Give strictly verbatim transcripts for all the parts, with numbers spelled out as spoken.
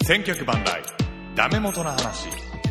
千脚万来ダメ元の話。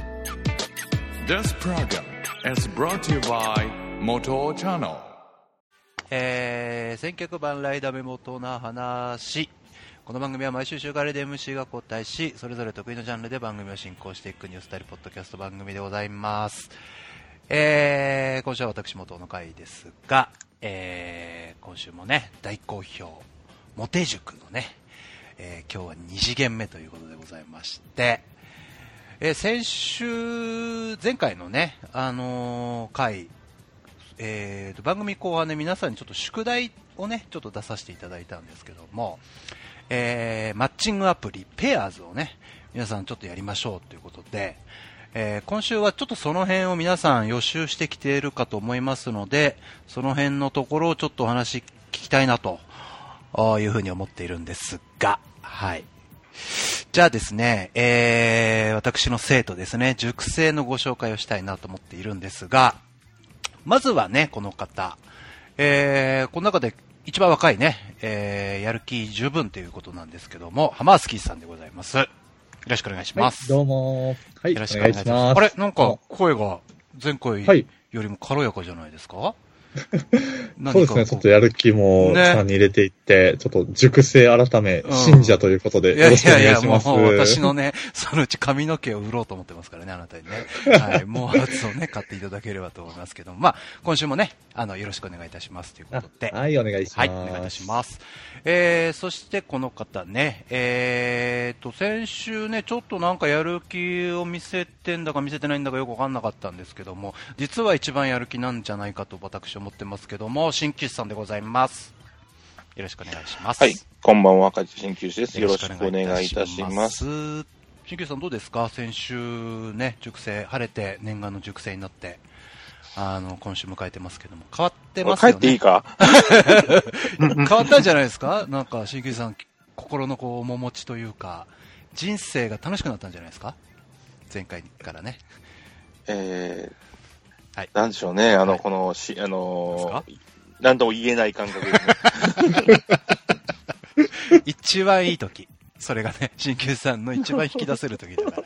This program is brought to you by 元チャンネル。 えー、千脚万来ダメ元の話。この番組は毎週週替わりで エムシー が交代し、それぞれ得意のジャンルで番組を進行していくニュースタイルポッドキャスト番組でございます。えー、今週は私元の回ですが、えー、今週もね大好評モテ塾のね、えー、今日はに次元目ということでございまして、えー、先週前回のねあのー、回、えーと、番組後半で皆さんにちょっと宿題をねちょっと出させていただいたんですけども、えー、マッチングアプリペアーズをね皆さんちょっとやりましょうということで、えー、今週はちょっとその辺を皆さん予習してきているかと思いますので、その辺のところをちょっとお話聞きたいなというふうに思っているんですが、はい。じゃあですね、えー、私の生徒ですね、塾生のご紹介をしたいなと思っているんですが、まずはね、この方、えー、この中で一番若いね、えー、やる気十分ということなんですけども、ハマースキーさんでございます。よろしくお願いします。 はい、どうも。はい、 よろしくお願いします。ますあれなんか声が前回よりも軽やかじゃないですか？はいそうですね、ちょっとやる気もさんに入れていって、ね、ちょっと塾生改め、うん、信者ということでよろしくお願いします。いやいやいや、もう私のね、そのうち髪の毛を売ろうと思ってますからね、あなたにね。はい、毛髪をね、買っていただければと思いますけども、まあ、今週もね、あの、よろしくお願いいたしますということで。 はい、お願いします。 はい、お願いいたします。えー、そしてこの方ね、えーと、先週ね、ちょっとなんかやる気を見せてんだか見せてないんだかよくわかんなかったんですけども、実は一番やる気なんじゃないかと私は思ってますけども、鍼灸師さんでございます。よろしくお願いします。 はい、こんばんは、赤字鍼灸師です。よろしくお願いいたします。 鍼灸師さんどうですか？先週ね、塾生晴れて念願の塾生になって、あの今週迎えてますけども、変わってますよね。 帰っていいか？ 変わったんじゃないですか？なんか鍼灸師さん心のこう面持ちというか、人生が楽しくなったんじゃないですか？前回からね。 えー、はい、なんでしょうね、あの、はい、このしあのー。なんとも言えない感覚ですね。 一番いい時。それがね、鍼灸師さんの一番引き出せる時だから。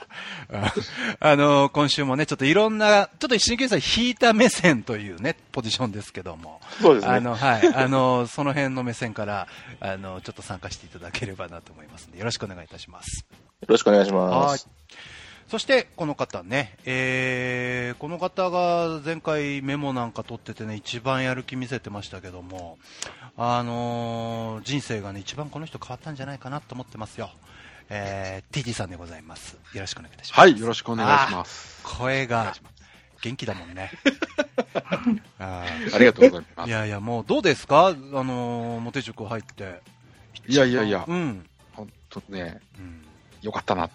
あのー、今週もね、ちょっといろんな、ちょっと鍼灸師さん引いた目線というね、ポジションですけども。 そうですね。 あの、はい。あのー、その辺の目線から、あのー、ちょっと参加していただければなと思いますので、よろしくお願いいたします。 よろしくお願いします。 はい。そしてこの方ね、えー、この方が前回メモなんか取っててね一番やる気見せてましたけども、あのー、人生がね一番この人変わったんじゃないかなと思ってますよ。えー、ティーティー さんでございます。よろしくお願いいたします。 はい、よろしくお願いします。 声が元気だもんね。 あ, ありがとうございます。 いやいやもうどうですか、あのー、モテ塾入って。 いやいやいや、 うん、 本当ね、うん、よかったなって。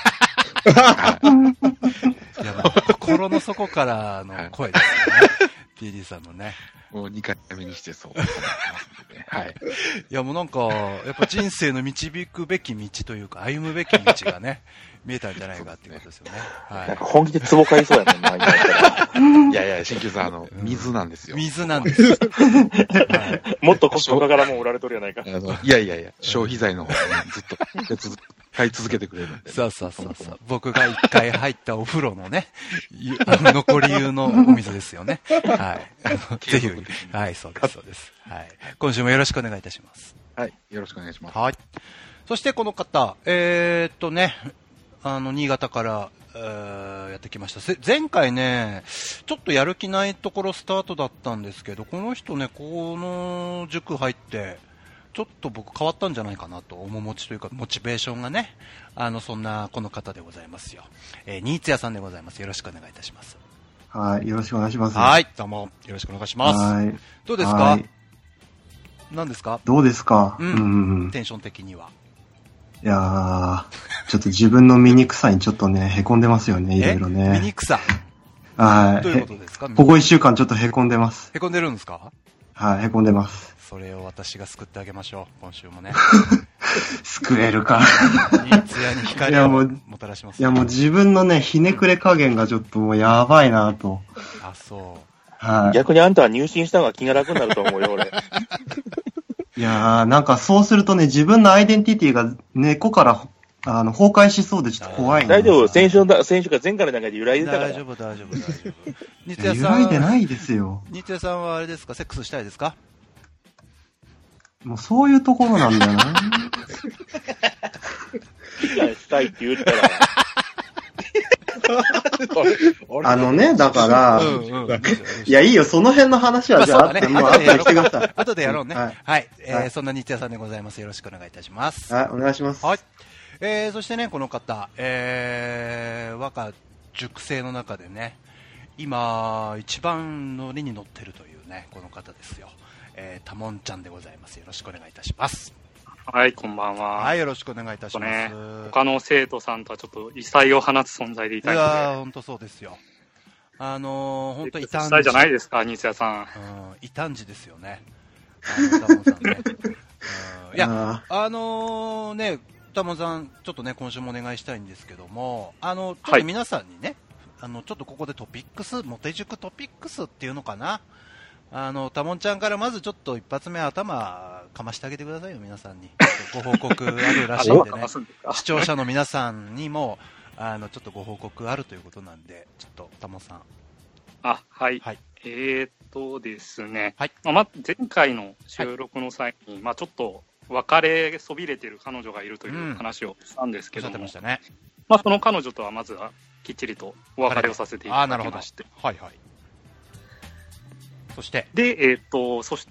いやもう心の底からの声ですよね、ティーディー さんのね。 もうにかいめにしてそう。はい。 いやもうなんかやっぱ人生の導くべき道というか歩むべき道がね見えたんじゃないかっていうことですよね。はい。 なんか本気で壺買いそうやもんな。 いやいや、鍼灸さんあの水なんですよ。 水なんですよ。 はい、もっとコストかからもう売られとるやないか。 あのいやいやいや、消費財の方にずっと買い続けてくれるんで、ね。 そうそうそうそう。僕が一回入ったお風呂のね、あの残り湯のお水ですよね。はい。あのぜひ、はい、そうです、そうです。はい。今週もよろしくお願いいたします。 はい、よろしくお願いします。 はい。そしてこの方、えー、っとね、あの、新潟から、えー、やってきました。前回ね、ちょっとやる気ないところスタートだったんですけど、この人ね、この塾入って、ちょっと僕変わったんじゃないかなと、面持ちというか、モチベーションがね、あの、そんな、この方でございますよ。えー、新津屋さんでございます。よろしくお願いいたします。 はい、よろしくお願いします。 はい、どうも、よろしくお願いします。 はい。 どうですか？何ですか？ どうですか？ うん。うん、テンション的には。 いやー、ちょっと自分の醜さにちょっとね、凹んでますよね、いろいろね。 醜さ？ はい。 どういうことですか？ ここ一週間ちょっと凹んでます。 凹んでるんですか？ はい、凹んでます。 それを私が救ってあげましょう、今週もね。 救えるか。 新津屋に光をもたらします、ね。 いやもう自分のね、ひねくれ加減がちょっともうやばいなと。 あ、そう。 はい。逆にあんたは入信した方が気が楽になると思うよ、俺。 いやー、なんかそうするとね、自分のアイデンティティが根っこからあの、崩壊しそうでちょっと怖い。 大丈夫、先週の、先週か前回の段階で揺らいでたから。 大丈夫、大丈夫、大丈夫。日谷さん。揺らいでないですよ。 日谷さんはあれですか、セックスしたいですか？ もうそういうところなんだよな。 したいって言ったら。 あのね、だから、うんうん、いや、いいよ、その辺の話は、じゃあ、あって、もう、後でしてください。 後でやろうね。はい。はい、えーはい、そんな日谷さんでございます。よろしくお願いいたします。 はい、お願いします。 はい。えー、そしてね、この方、えー、和歌熟成の中でね、今、一番乗りに乗ってるというね、この方ですよ。えー、たもんちゃんでございます。よろしくお願いいたします。 はい、こんばんは。 はい、よろしくお願いいたします。ね、 他の生徒さんとはちょっと異彩を放つ存在でいたいので。 いやー、ほんとそうですよ。あのー、ほんと異端児。 異彩じゃないですか、日谷さん。 うん、異端児ですよね。あの、たもんさんね。うん、いや、あのー、ね、たもんさん、ちょっとね、今週もお願いしたいんですけども、あの、ちょっと皆さんにね、はい、あの、ちょっとここでトピックス、モテ塾トピックスっていうのかな。あの、たもんちゃんからまずちょっと一発目頭かましてあげてくださいよ、皆さんに。ご報告あるらしいんでね。視聴者の皆さんにも、あの、ちょっとご報告あるということなんで、ちょっと、たもんさん。 あ、はい。はい、えーっとですね。はい。まあ、前回の収録の際に、はい、まあちょっと、別れそびれてる彼女がいるという話をしたんですけども、うん、おっしゃってましたね。まあその彼女とはまずはきっちりとお別れをさせていただきまして。 はいはい。そして。 で、えー、っと、そして、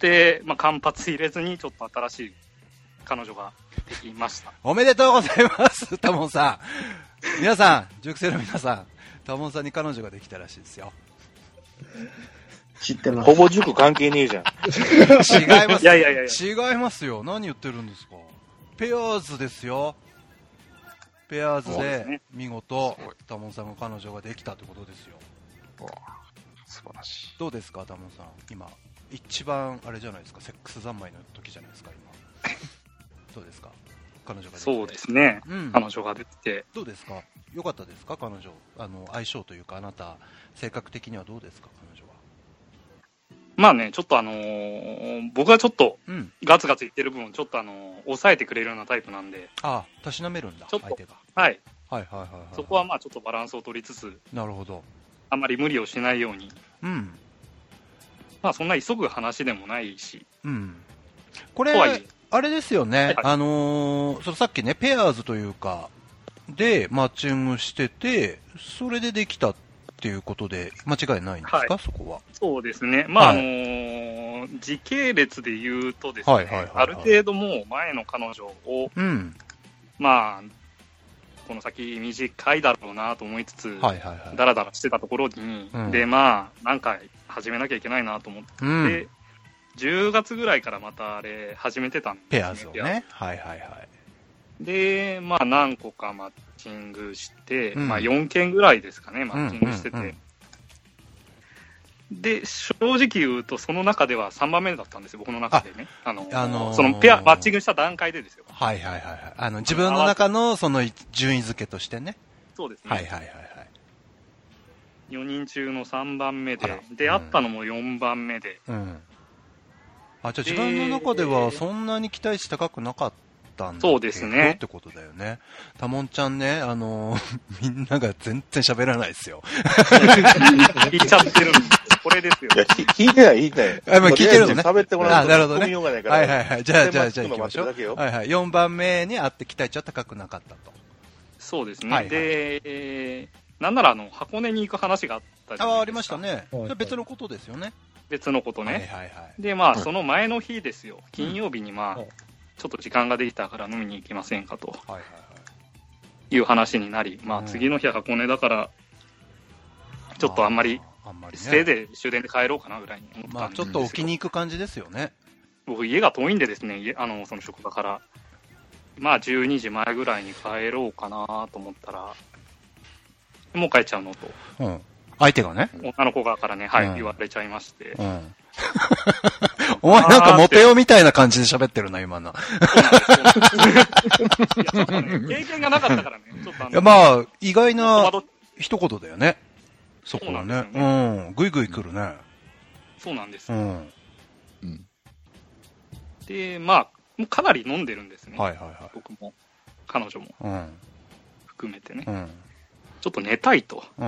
まあ間髪入れずにちょっと新しい彼女ができました。 おめでとうございます、たもんさん。皆さん、塾生の皆さん、たもんさんに彼女ができたらしいですよ。 知ってます。 ほぼ塾関係ねえじゃん。 違います。 いやいやいや違いますよ。何言ってるんですか。ペアーズですよ。ペアーズで見事、たもんさんが彼女ができたってことですよ。 素晴らしい。 どうですか、たもんさん。今、一番あれじゃないですか、セックス三昧の時じゃないですか、今。どうですか、彼女ができて。 そうですね。うん、彼女ができて。 どうですか、良かったですか、彼女。あの、相性というか、あなた、性格的にはどうですか、彼女は。 まあね、ちょっとあのー、僕はちょっとガツガツ言ってる分、ちょっとあのー、抑えてくれるようなタイプなんで。 ああ、たしなめるんだ、 ちょっと相手が。 はい。 はいはいはい、はい。 そこはまあちょっとバランスを取りつつ。 なるほど。 あんまり無理をしないように。 うん。 まあそんな急ぐ話でもないし。 うん。これ、あれですよね。はいはい、あのー、そのさっきね、ペアーズというか、で、マッチングしてて、それでできたっていうことで、間違いないんですか、はい、そこは。 そうですね。まあ、はい、あのー、時系列で言うとですね、はいはいはいはい、ある程度もう前の彼女を、うん、まあ、この先短いだろうなと思いつつ、はいはいはい、だらだらしてたところに、うん、で、まあ、なんか始めなきゃいけないなと思って、うん、じゅうがつぐらいからまたあれ始めてたんですね。 ペアーズをね。はいはいはい。 で、まあ何個かマッチングして、うん、まあよんけんぐらいですかね、マッチングしてて。うんうんうん、で、正直言うとその中ではさんばんめだったんですよ、僕の中でね。あの、あのー、そのペア、マッチングした段階でですよ。 はいはいはい。あの、自分の中のその順位付けとしてね。 そうですね。 はいはいはいはい。 よにん中のさんばんめで、で、会ったのもよんばんめで。うん。あ、じゃあ自分の中ではそんなに期待値高くなかったんだけど、そうですね。ってことだよね。たもんちゃんね、あのー、みんなが全然喋らないですよ。 聞いちゃってるんです。これですよ。 いや、聞いてない、聞いてない。 あ、まあ聞いてるのね。 喋ってもらうと。 あ、なるほどね。 はいはいはい。じゃあ、じゃあ、じゃあ行きましょう。はいはい。よんばんめに会って期待値は高くなかったと。 そうですね。はいはい、で、えー、なんならあの、箱根に行く話があったじゃないですか。あ、 ありましたね。それ別のことですよね。 別のことね。 はいはいはい、 で、まあ、その前の日ですよ。金曜日にまあ、うん、ちょっと時間ができたから飲みに行きませんかと。はいはいはい。いう話になり、まあ、次の日は箱根だから、ちょっとあんまり、あんまりね、ステイで終電で帰ろうかなぐらいに思ったんですよ。まあ、 ちょっと置きに行く感じですよね。 僕、家が遠いんでですね、あの、その職場から、まあ、じゅうにじまえぐらいに帰ろうかなと思ったら、もう帰っちゃうのと。 うん。相手がね。 女の子側からね、はい、うん、言われちゃいまして。うん。 お前なんかモテよみたいな感じで喋ってるな、今の。 経験がなかったからね。ちょっとあの。 いや、まあ、意外な一言だよね。そこはね。う, ねうん。ぐいぐい来るね。 そうなんです。うん。うん、で、まあ、もうかなり飲んでるんですね。はいはいはい。僕も、彼女も。うん。 含めてね、うん、ちょっと寝たいと。うん、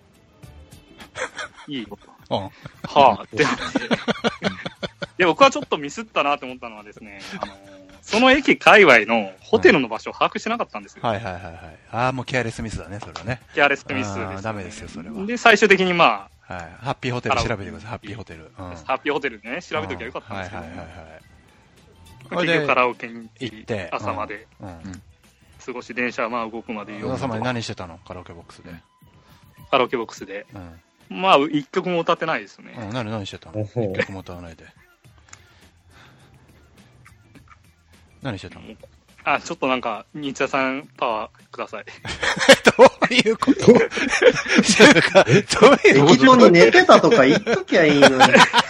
いいよと。うん、はぁってなって。で、僕はちょっとミスったなと思ったのはですね、あのー、その駅界隈のホテルの場所を把握してなかったんですよ。 うん、はいはいはいはい。ああ、もうケアレスミスだね、それはね。 ケアレスミスです、ね。 ダメですよ、それは。 で、最終的にまあ、 はい、ハッピーホテル調べてください、ハッピーホテル。うん、 ハッピーホテルね、調べときゃよかったんですけど、ね、うん、はいはいはいはい。結局カラオケに行って、朝まで、うんうん、過ごし、電車はまあ動くまで。 朝まで何してたのカラオケボックスで。 カラオケボックスで。うん、まあ、一曲も歌ってないですよね。 うん、何、何してたの一曲も歌わないで。何してたのあ、ちょっとなんか、新田さんパワーください。 どういうことどういうこと劇場に寝てたとか言っときゃいいのに。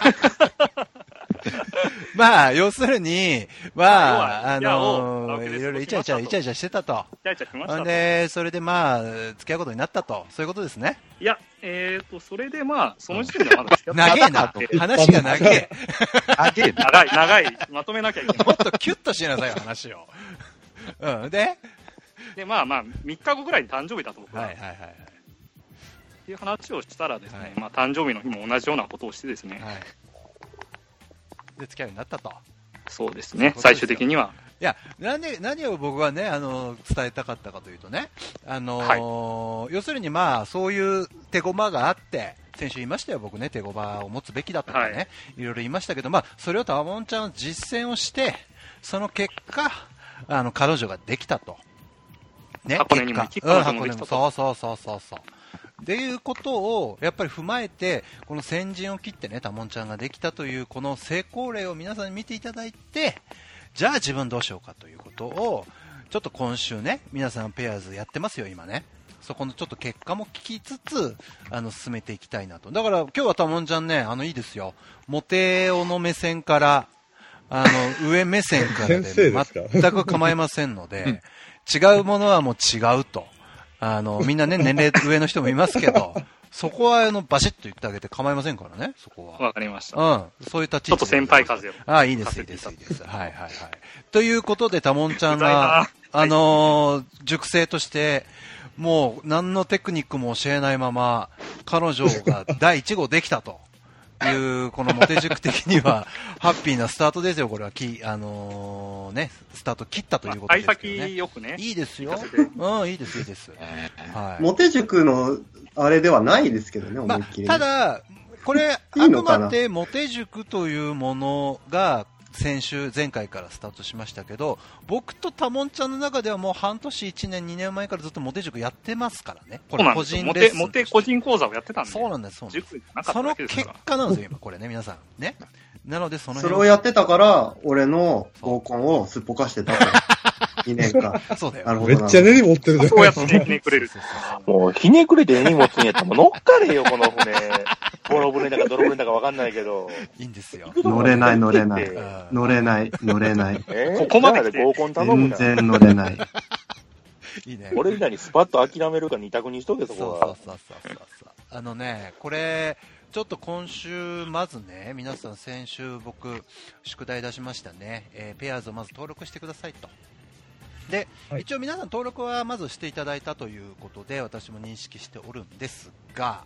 まあ、要するに、まあ、あのー、いろいろイチャイチャ、イチャイチャしてたと。 イチャイチャしましたと。 で、それでまあ、付き合うことになったと。そういうことですね。 いや、えーと、それでまあ、その時点ではまだ付き合ってなかった。長えな。話が長え。 長い、長い、長い。まとめなきゃいけない。 もっとキュッとしなさいよ、話を。うん。でで、まあまあ、みっかごぐらいに誕生日だと僕は。 はいはいはい。 っていう話をしたらですね、はい、まあ誕生日の日も同じようなことをしてですね。はい。 で、付き合うようになったと。 そうですね、最終的には。 いや、なんで、何を僕はね、あの、伝えたかったかというとね、あのーはい、要するにまあ、そういう手駒があって、先週言いましたよ、僕ね、手駒を持つべきだとかね、はい、いろいろ言いましたけど、まあ、それをたもんちゃんは実践をして、その結果、あの、彼女ができたと。 ね、箱根にも行き、彼女もできたと。 そうそうそうそうそう。っていうことをやっぱり踏まえて、この先陣を切ってね、たもんちゃんができたというこの成功例を皆さんに見ていただいて、じゃあ自分どうしようかということを、ちょっと今週ね、皆さんペアーズやってますよ、今ね。そこのちょっと結果も聞きつつ、あの、進めていきたいなと。だから今日はたもんちゃんね、あの、いいですよ。モテオの目線から、あの、上目線からで全く構いませんので、違うものはもう違うと。あの、みんなね、年齢上の人もいますけど、そこは、あの、バシッと言ってあげて構いませんからね、そこは。 わかりました。 うん。そういったちょっと先輩風を。 ああ、いいです、いいです、いいです。はいはいはい。ということで、たもんちゃんが、あのー、塾生として、もう、何のテクニックも教えないまま、彼女が第一号できたと。いう、このモテ塾的には、ハッピーなスタートですよ、これは。き、あのー、ね、スタート切ったということですけどね。 幸先よくね。 いいですよ。うん、いいです、いいです。 はい。モテ塾の、あれではないですけどね、思いっきり。 まあ、ただ、これ、あくまでモテ塾というものが、先週、前回からスタートしましたけど、僕とたもんちゃんの中ではもう半年、いちねん、にねんまえからずっとモテ塾やってますからね。 これ個人レッスン。モテ、モテ個人講座をやってたんで。 そうなんです、そうなんです。塾なかったわけですから。その結果なんですよ、今、これね、皆さん。ね。なので、そのそれをやってたから、俺の合コンをすっぽかしてたから。にねんかん。 そうだよ。 なるほど。めっちゃ根に持ってるね。 そうやってひねくれる。 もう、ひねくれて根に持つんやったら、もう乗っかれよ、この船。ボロ船だか泥船だかわかんないけど。 いいんですよ。 乗れない、乗れない。乗れない、乗れない。 えー、ここまで合コン頼むな。 全然乗れない。 いいね。 俺みたいにスパッと諦めるか二択にしとけ、そこは。 そうそうそうそうそう。あのね、これ、ちょっと今週、まずね、皆さん先週僕、宿題出しましたね。えー、ペアーズをまず登録してくださいと。で、はい、一応皆さん登録はまずしていただいたということで、私も認識しておるんですが、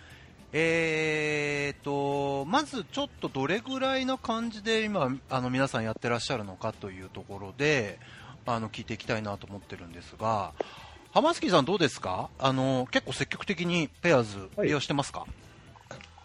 えーと、まずちょっとどれぐらいの感じで今、あの皆さんやってらっしゃるのかというところで、あの、聞いていきたいなと思ってるんですが、浜月さんどうですか？あの、結構積極的にペアーズ利用してますか？はい、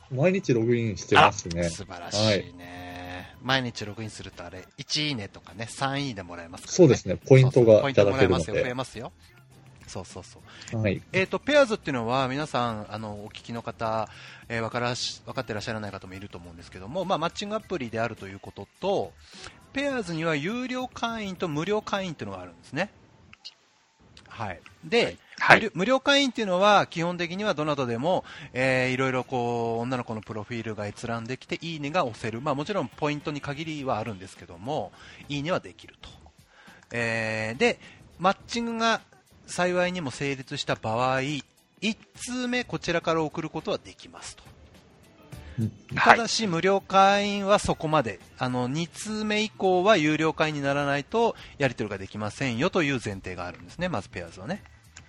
毎日ログインしてますね。 素晴らしいね、はい。毎日ログインするとあれ、いちいいねとかね、さんいいねもらえますからね。 そうですね、ポイントがいただけるので。 ポイントもらえますよ、増えますよ。そうそうそう。 はい。 えっと、ペアーズっていうのは、皆さん、あの、お聞きの方、えー、わからし、わかってらっしゃらない方もいると思うんですけども、まあ、マッチングアプリであるということと、ペアーズには有料会員と無料会員っていうのがあるんですね。はい。で、はい、無料会員っていうのは、基本的にはどなたでも、えー、いろいろこう、女の子のプロフィールが閲覧できて、いいねが押せる。まあ、もちろんポイントに限りはあるんですけども、いいねはできると。えー、で、マッチングが、幸いにも成立した場合、いち通目こちらから送ることはできますと。ただし、はい、無料会員はそこまで、あのに通目以降は有料会員にならないとやり取りができませんよという前提があるんですね、まずペアーズはね。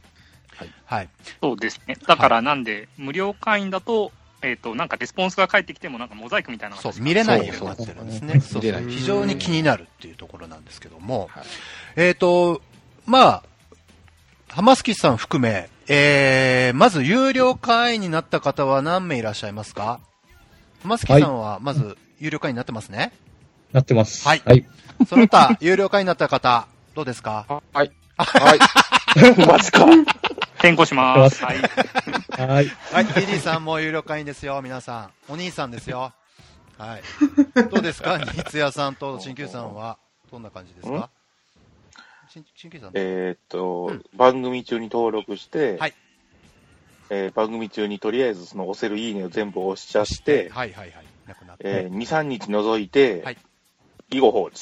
はい。はい。 そうですね。だからなんで、はい、無料会員だと、えっ、ー、と、なんかレスポンスが返ってきてもなんかモザイクみたいなのがそう、見れないようになってるんですね。そうそうそう、非常に気になるっていうところなんですけども、はい、えっ、ー、と、まあ、浜月さん含め、えー、まず有料会員になった方は何名いらっしゃいますか？浜月さんはまず有料会員になってますね。 なってます。 はい。はい、その他、有料会員になった方、どうですか？ はい。はい。 マジか。転校します。はい。 はい。 はい。ティーディー さんも有料会員ですよ、皆さん。お兄さんですよ。はい。どうですか？三ツ矢さんと新旧さんは、どんな感じですか？新旧さん。 えー、っと、うん、番組中に登録して、はい。えー、番組中にとりあえずその押せるいいねを全部押しちゃって、 はいはいはい。なくなって。 えー、に、さんにち除いて、はい。以後放置。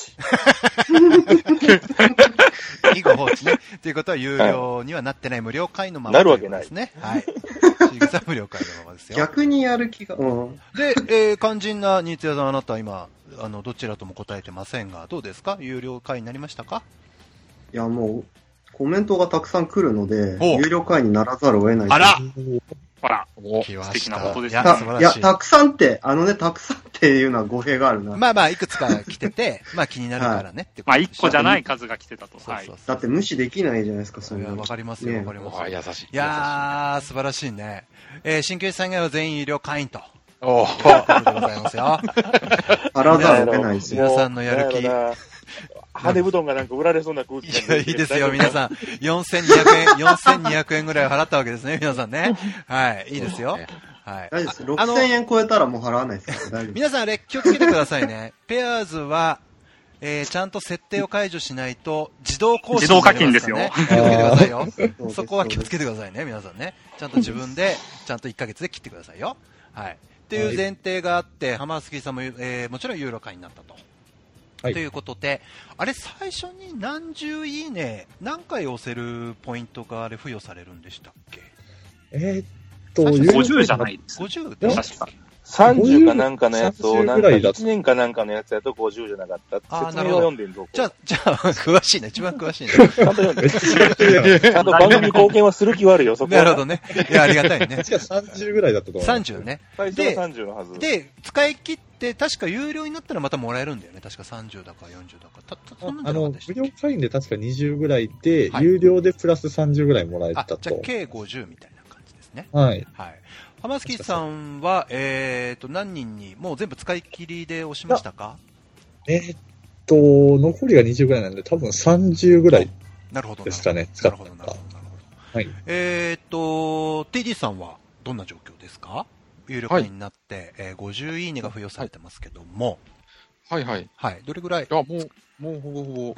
以後放置ね。ということは有料にはなってない無料会員のまま、 なるわけないですね。はい。シグさん無料会員のままですよ。 逆にやる気が。うん、 で、えー、肝心な新津屋さん、あなた今、あの、どちらとも答えてませんが、どうですか？有料会員になりましたか？ いや、もう、コメントがたくさん来るので、有料会員にならざるを得ない。 あらあら、 素敵なことですね。いや、たくさんって、あのね、たくさんっていうのは語弊があるな。 まあまあ、いくつか来てて、まあ気になるからね。 はい、まあ、一個じゃない数が来てたと。 はい。だって無視できないじゃないですか、それ。いや、わかりますよ、わかります。 あ、優しい。 いやー、素晴らしいね。えー、新旧さん以外は全員有料会員と。 おー。 ということでございますよ。 あらざるを得ないですよ。皆さんのやる気。 羽根布団がなんか売られそうな空気。 いや、いいですよ、皆さん。よんせんにひゃくえん、よんせんにひゃくえんぐらい払ったわけですね、皆さんね。はい、いいですよ。はい。 大丈夫です。ろくせんえん超えたらもう払わないですから、大丈夫。 皆さんあれ、気をつけてくださいね。ペアーズは、えー、ちゃんと設定を解除しないと、自動更新、ね、 自動課金ですよ。 気をつけてくださいよ。そこは気をつけてくださいね、皆さんね。ちゃんと自分で、ちゃんといっかげつで切ってくださいよ。はい。っていう前提があって、浜月さんも、えー、もちろん有料会員になったと。はい、ということで、あれ最初に何十いいね、何回押せるポイントがあれ付与されるんでしたっけ？ えー、っと、 ごじゅうじゃないですか。 ごじゅうで確か。 さんじゅうかなんかのやつを、なんかいちねんかなんかのやつやとごじゅうじゃなかったって説明を読んでんぞ。 じゃあ、じゃあ、詳しいね。一番詳しいね。 ちゃんと読んでちゃんと番組貢献はする気はあるよ、そこは。 なるほどね。いや、ありがたいね。 確かさんじゅうぐらいだったと思う。 さんじゅうね。 最初はさんじゅうのはず。 で、使い切って、確か有料になったらまたもらえるんだよね。確かさんじゅうだかよんじゅうだか。た、た、そんなんじゃなかったでしたっけ？ あの、無料会員で確かにじゅうぐらいで、はい、有料でプラスさんじゅうぐらいもらえたと。 あ、じゃあ計ごじゅうみたいな感じですね。 はい。 はい。浜月さんは、えっと、何人に、もう全部使い切りで押しましたか？ えー、っと、残りがにじゅうぐらいなんで、多分さんじゅうぐらいですかね、 なるほど、なるほど。なるほど、なるほど。 はい。 えー、っと、ティーディー さんはどんな状況ですか？有料会員になって、はい、えー、ごじゅういいねが付与されてますけども。 はいはい。 はい。どれぐらい？ あ、もう、もうほぼほぼ。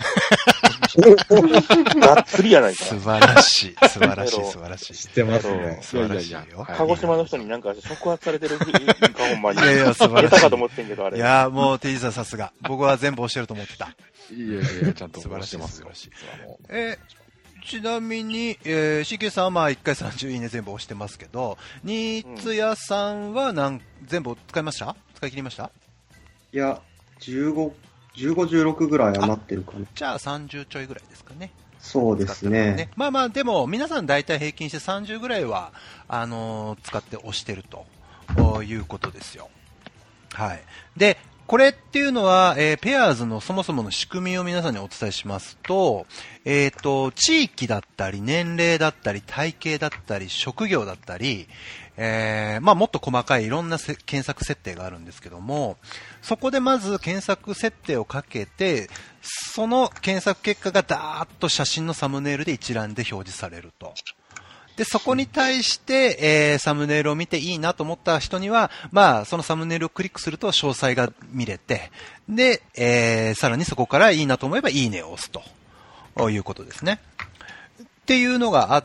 がっつりやないか。 素晴らしい。素晴らしい、素晴らしい。 知ってますね。 素晴らしいよ。 鹿児島の人になんか触発されてるかほんまに。 いやいや、素晴らしい。 下手かと思ってんけど、あれ。 いや、もう、ティーディー さんさすが。僕は全部押してると思ってた。 いやいや、ちゃんと素晴らしい、 素晴らしい。えー、ちなみに、えー、シーケー さんはまあいっかいさんじゅういいね全部押してますけど、新津屋さんは何、全部使いました？使い切りました？ いや、じゅうご、じゅうご、じゅうろくぐらい余ってるかな。 じゃあさんじゅうちょいぐらいですかね。 そうですね。ね、 まあまあ、でも皆さん大体平均してさんじゅうぐらいは、あのー、使って押してるということですよ。はい。で、これっていうのは、えー、ペアーズのそもそもの仕組みを皆さんにお伝えしますと、えっと、地域だったり、年齢だったり、体型だったり、職業だったり、えー、まあもっと細かいいろんな検索設定があるんですけども、そこでまず検索設定をかけて、その検索結果がダーッと写真のサムネイルで一覧で表示されると。で、そこに対して、えー、サムネイルを見ていいなと思った人には、まあ、そのサムネイルをクリックすると詳細が見れて、で、えー、さらにそこからいいなと思えばいいねを押すということですね。っていうのがあって、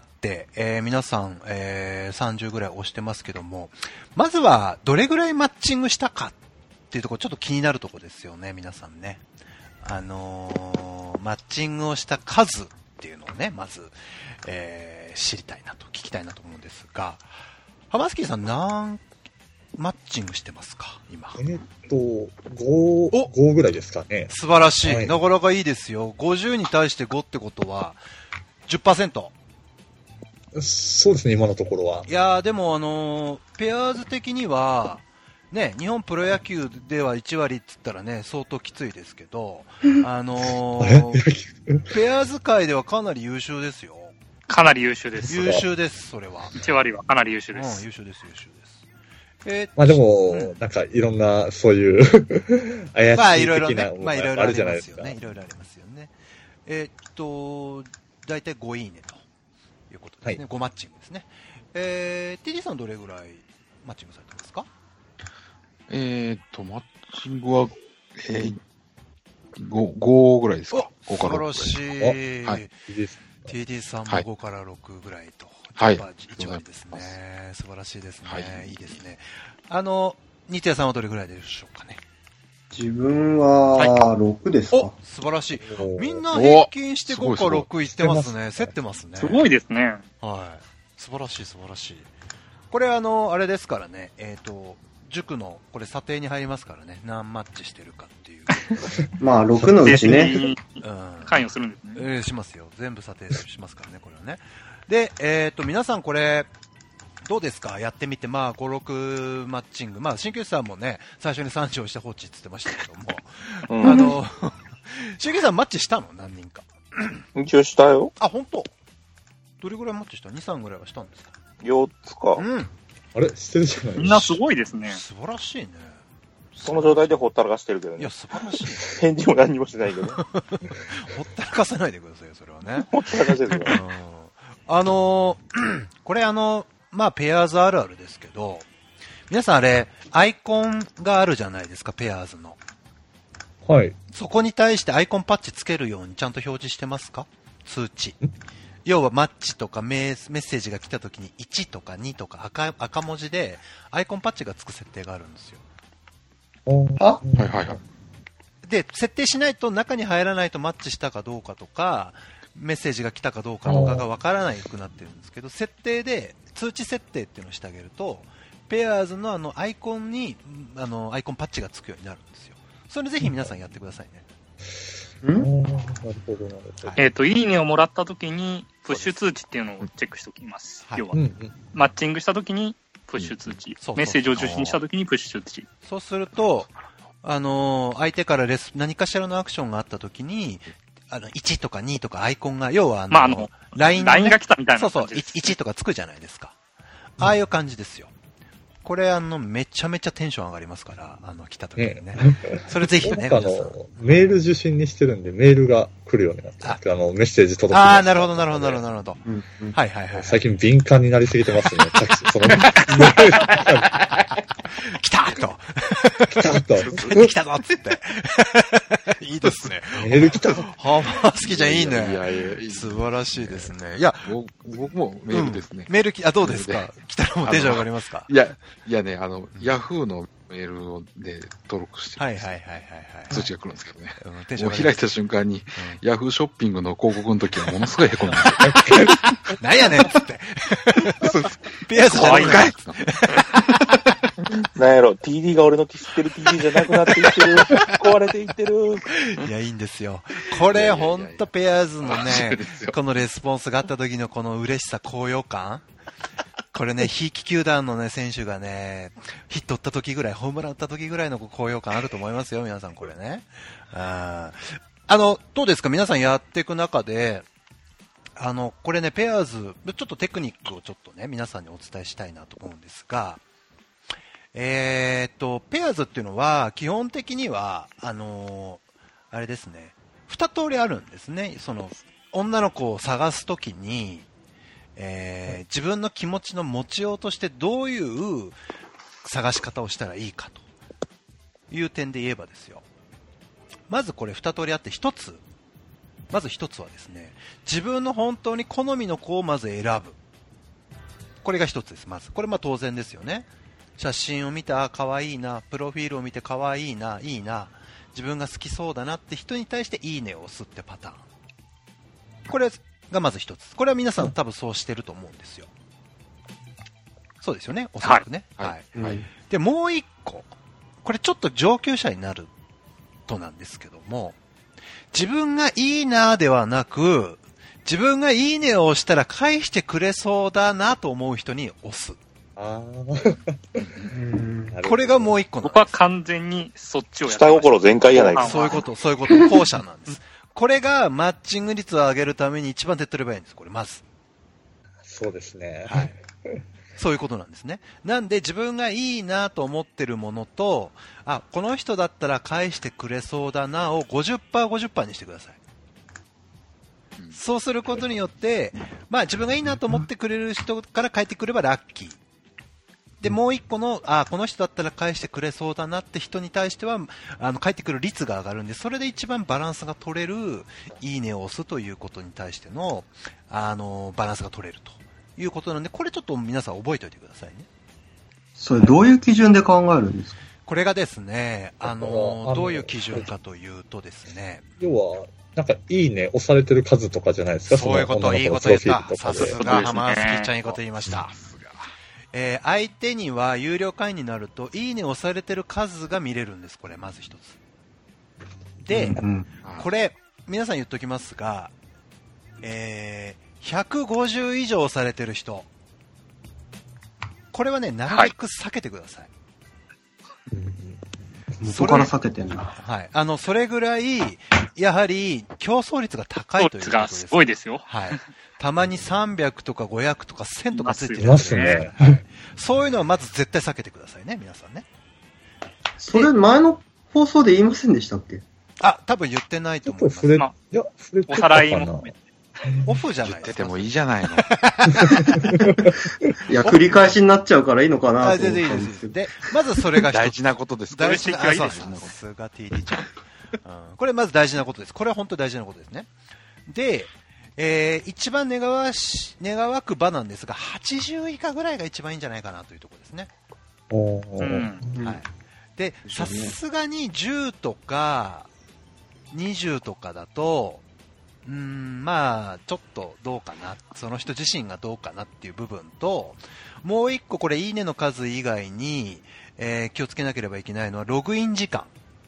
えー、皆さん、えー、さんじゅうぐらい押してますけども、まずはどれぐらいマッチングしたかっていうところちょっと気になるところですよね、皆さんね。あのー、マッチングをした数っていうのをね、まず、えー、知りたいなと、聞きたいなと思うんですが、浜月さん何マッチングしてますか、今。 えー、っと、ご、ごぐらいですかね。 素晴らしい。はい、なかなかいいですよ。ごじゅうに対してごってことは、じゅっパーセント。 そうですね、今のところは。 いやー、でもあのー、ペアーズ的には、ね、日本プロ野球ではいち割って言ったらね、相当きついですけど、あのー、ペアーズ界ではかなり優秀ですよ。 かなり優秀です。 優秀です、それは。 いち割はかなり優秀です。 うん、優秀です、優秀です。えー、 まあでも、うん、なんかいろんな、そういう怪しい的な、 まあいろいろね、まあいろいろありますよね。いろいろありますよね。えー、っと、だいたいごいいねということですね。はい、ごマッチングですね。えー、ティーディー さんどれぐらいマッチングされてますか？ えーと、マッチングは、えー、ご、ごぐらいですか。 素晴らしい。はい。ティーディー さんもごからろくぐらいと。はい。いち割ですね。素晴らしいですね。はい、いいですね。あの、日谷さんはどれぐらいでしょうかね。 自分はろくですか。 お、素晴らしい。みんな平均してごかろくいってますね。競ってますね。 すごいですね。 はい。素晴らしい、素晴らしい。これあの、あれですからね、えっと、塾の、これ査定に入りますからね、何マッチしてるかっていう。 まあ、ろくのうちね。 うん。関与するんですね。えー、しますよ。全部査定しますからね、これはね。で、えっと、皆さんこれ、どうですかやってみて、まあ、ご、ろくマッチング。まあ、鍼灸師さんもね、最初にさん勝して放置って言ってましたけども。うん、あの、鍼灸師さんマッチしたの何人か。 一応したよ。 あ、本当？どれぐらいマッチした ?に、さんぐらいはしたんですか？ よっつか。 うん。 あれしてるじゃないみんなすごいですね。 素晴らしいね。 その状態でほったらかしてるけどね。 いや、素晴らしい、ね。 返事も何にもしてないけど。ほったらかさないでくださいよ、それはね。 ほったらかしてるけど。 あのー、これあの、まあ、ペアーズあるあるですけど、皆さんあれ、アイコンがあるじゃないですか、ペアーズの。 はい。 そこに対してアイコンパッチつけるようにちゃんと表示してますか？通知。要はマッチとかメッセージが来た時にいちとかにとか 赤, 赤文字でアイコンパッチがつく設定があるんですよ。 あ？ はいはいはい。 で、設定しないと中に入らないとマッチしたかどうかとか、メッセージが来たかどうかとかがわからないくなってるんですけど、設定で通知設定っていうのをしてあげると、ペアーズのあのアイコンにあのアイコンパッチがつくようになるんですよ。それぜひ皆さんやってくださいね。 うん？ なるほどなるほど。 えっと、いいねをもらった時にプッシュ通知っていうのをチェックしておきます。要は、うんうん、マッチングした時にプッシュ通知、うん、メッセージを受信した時にプッシュ通知。 そうすると、あのー、相手からレス何かしらのアクションがあった時に、あのいちとかにとかアイコンが、要はあの、 まあ、あの ライン、ね、ラインが来たみたいな感じです。そうそう、いちとかつくじゃないですか。ああいう感じですよ。これあの、めちゃめちゃテンション上がりますから、あの、来た時にね。ねそれぜひね、 あの、メール受信にしてるんで、メールが来るようになってあの、メッセージ届く。 ああ、なるほど、なるほど、なるほど、なるほど。うんうん、はいはいはい。 最近敏感になりすぎてますね。その来たーと。 来たーと。来たぞっつって。いいですね。 メール来た。 ハーバー好きじゃん、いいね。いやいやいや素晴らしいですね。いや、 僕もメールですね。 うん、メールき、あ、どうですか来たらもうテンション上がりますか？ いや、いやね、あの、ヤフーのメールをで登録してるんです。はいはいはいはい、はい。通知が来るんですけどね。うん、テンションもう開いた瞬間に、うん、ヤフーショッピングの広告の時はものすごい凹んでる。 なんやねんっつって。ピアスじゃないかいなんやろ、ティーディー が俺の知ってる ティーディー じゃなくなっていってる。壊れていってる。 いや、いいんですよ。これ、ほんとペアーズのね、このレスポンスがあった時のこの嬉しさ、高揚感。これね、ひいき球団のね、選手がね、ヒット打った時ぐらい、ホームラン打った時ぐらいの高揚感あると思いますよ、皆さんこれね。あ, あの、どうですか皆さんやっていく中で、あの、これね、ペアーズ、ちょっとテクニックをちょっとね、皆さんにお伝えしたいなと思うんですが、えー、っと、ペアーズっていうのは、基本的には、あのー、あれですね、二通りあるんですね。その、女の子を探すときに、えー、自分の気持ちの持ちようとしてどういう探し方をしたらいいかという点で言えばですよ。まずこれ二通りあって、一つ、まず一つはですね、自分の本当に好みの子をまず選ぶ。これが一つです、まず。これまあ当然ですよね。写真を見て、あ、可愛いな、プロフィールを見て可愛いな、いいな、自分が好きそうだなって人に対していいねを押すってパターン。これがまず一つ。これは皆さん多分そうしてると思うんですよ。そうですよね、おそらくね。はい。はいはい、で、もう一個。これちょっと上級者になるとなんですけども、自分がいいなではなく、 自分がいいねを押したら返してくれそうだなと思う人に押す。あこれがもう一個なんです。 僕は完全にそっちをやってました。下心全開やないか。 そういうこと、そういうこと、後者なんです。これがマッチング率を上げるために一番手っ取り早いんです、これ、まず。 そうですね。 はい。そういうことなんですね。なんで自分がいいなと思ってるものと、あ、この人だったら返してくれそうだなを ごじゅっパーセントごじゅっパーセント にしてください。うん、そうすることによって、まあ自分がいいなと思ってくれる人から返ってくればラッキー。で、もう一個の、あ、この人だったら返してくれそうだなって人に対しては、あの、返ってくる率が上がるんで、それで一番バランスが取れる、いいねを押すということに対しての、あの、バランスが取れるということなんで、これちょっと皆さん覚えておいてくださいね。 それどういう基準で考えるんですか？ これがですね、あの、どういう基準かというとですね。 要は、なんか、いいね押されてる数とかじゃないですか？ そういうこと、いいこと言った。さすが、浜松きちゃんいいこと言いました。えー、相手には有料会員になるといいね押されてる数が見れるんです。これまず一つで、うん、これ皆さん言っときますが、えー、ひゃくごじゅう以上押されてる人、これはねなるべく避けてください。 元から避けてんだ。 はい。あのそれぐらいやはり競争率が高いということです。 すごいですよ。 はい。たまにさんびゃくとかごひゃくとかせんとかついてるんですね。 そういうのはまず絶対避けてくださいね、皆さんね。 それ前の放送で言いませんでしたっけ？ あ、多分言ってないと思います。 いや、触れてたかな。おさらいもオフじゃないですか。言っててもいいじゃないの。 いや、繰り返しになっちゃうからいいのかなと思ったんですけど。 全然いいです。で、まずそれが大事なことです。 大事なことです。さすが ティーディー ちゃん。うん。これまず大事なことです。これは本当に大事なことですね。で、えー、一番願わし、願わくばなんですが、はちじゅう以下ぐらいが一番いいんじゃないかなというところですね。 おー。 はい。で、さすがにじゅうとかにじゅうとかだと、うーん、まあ、ちょっとどうかな。その人自身がどうかなっていう部分と、もう一個これいいねの数以外に、えー、気をつけなければいけないのはログイン時間。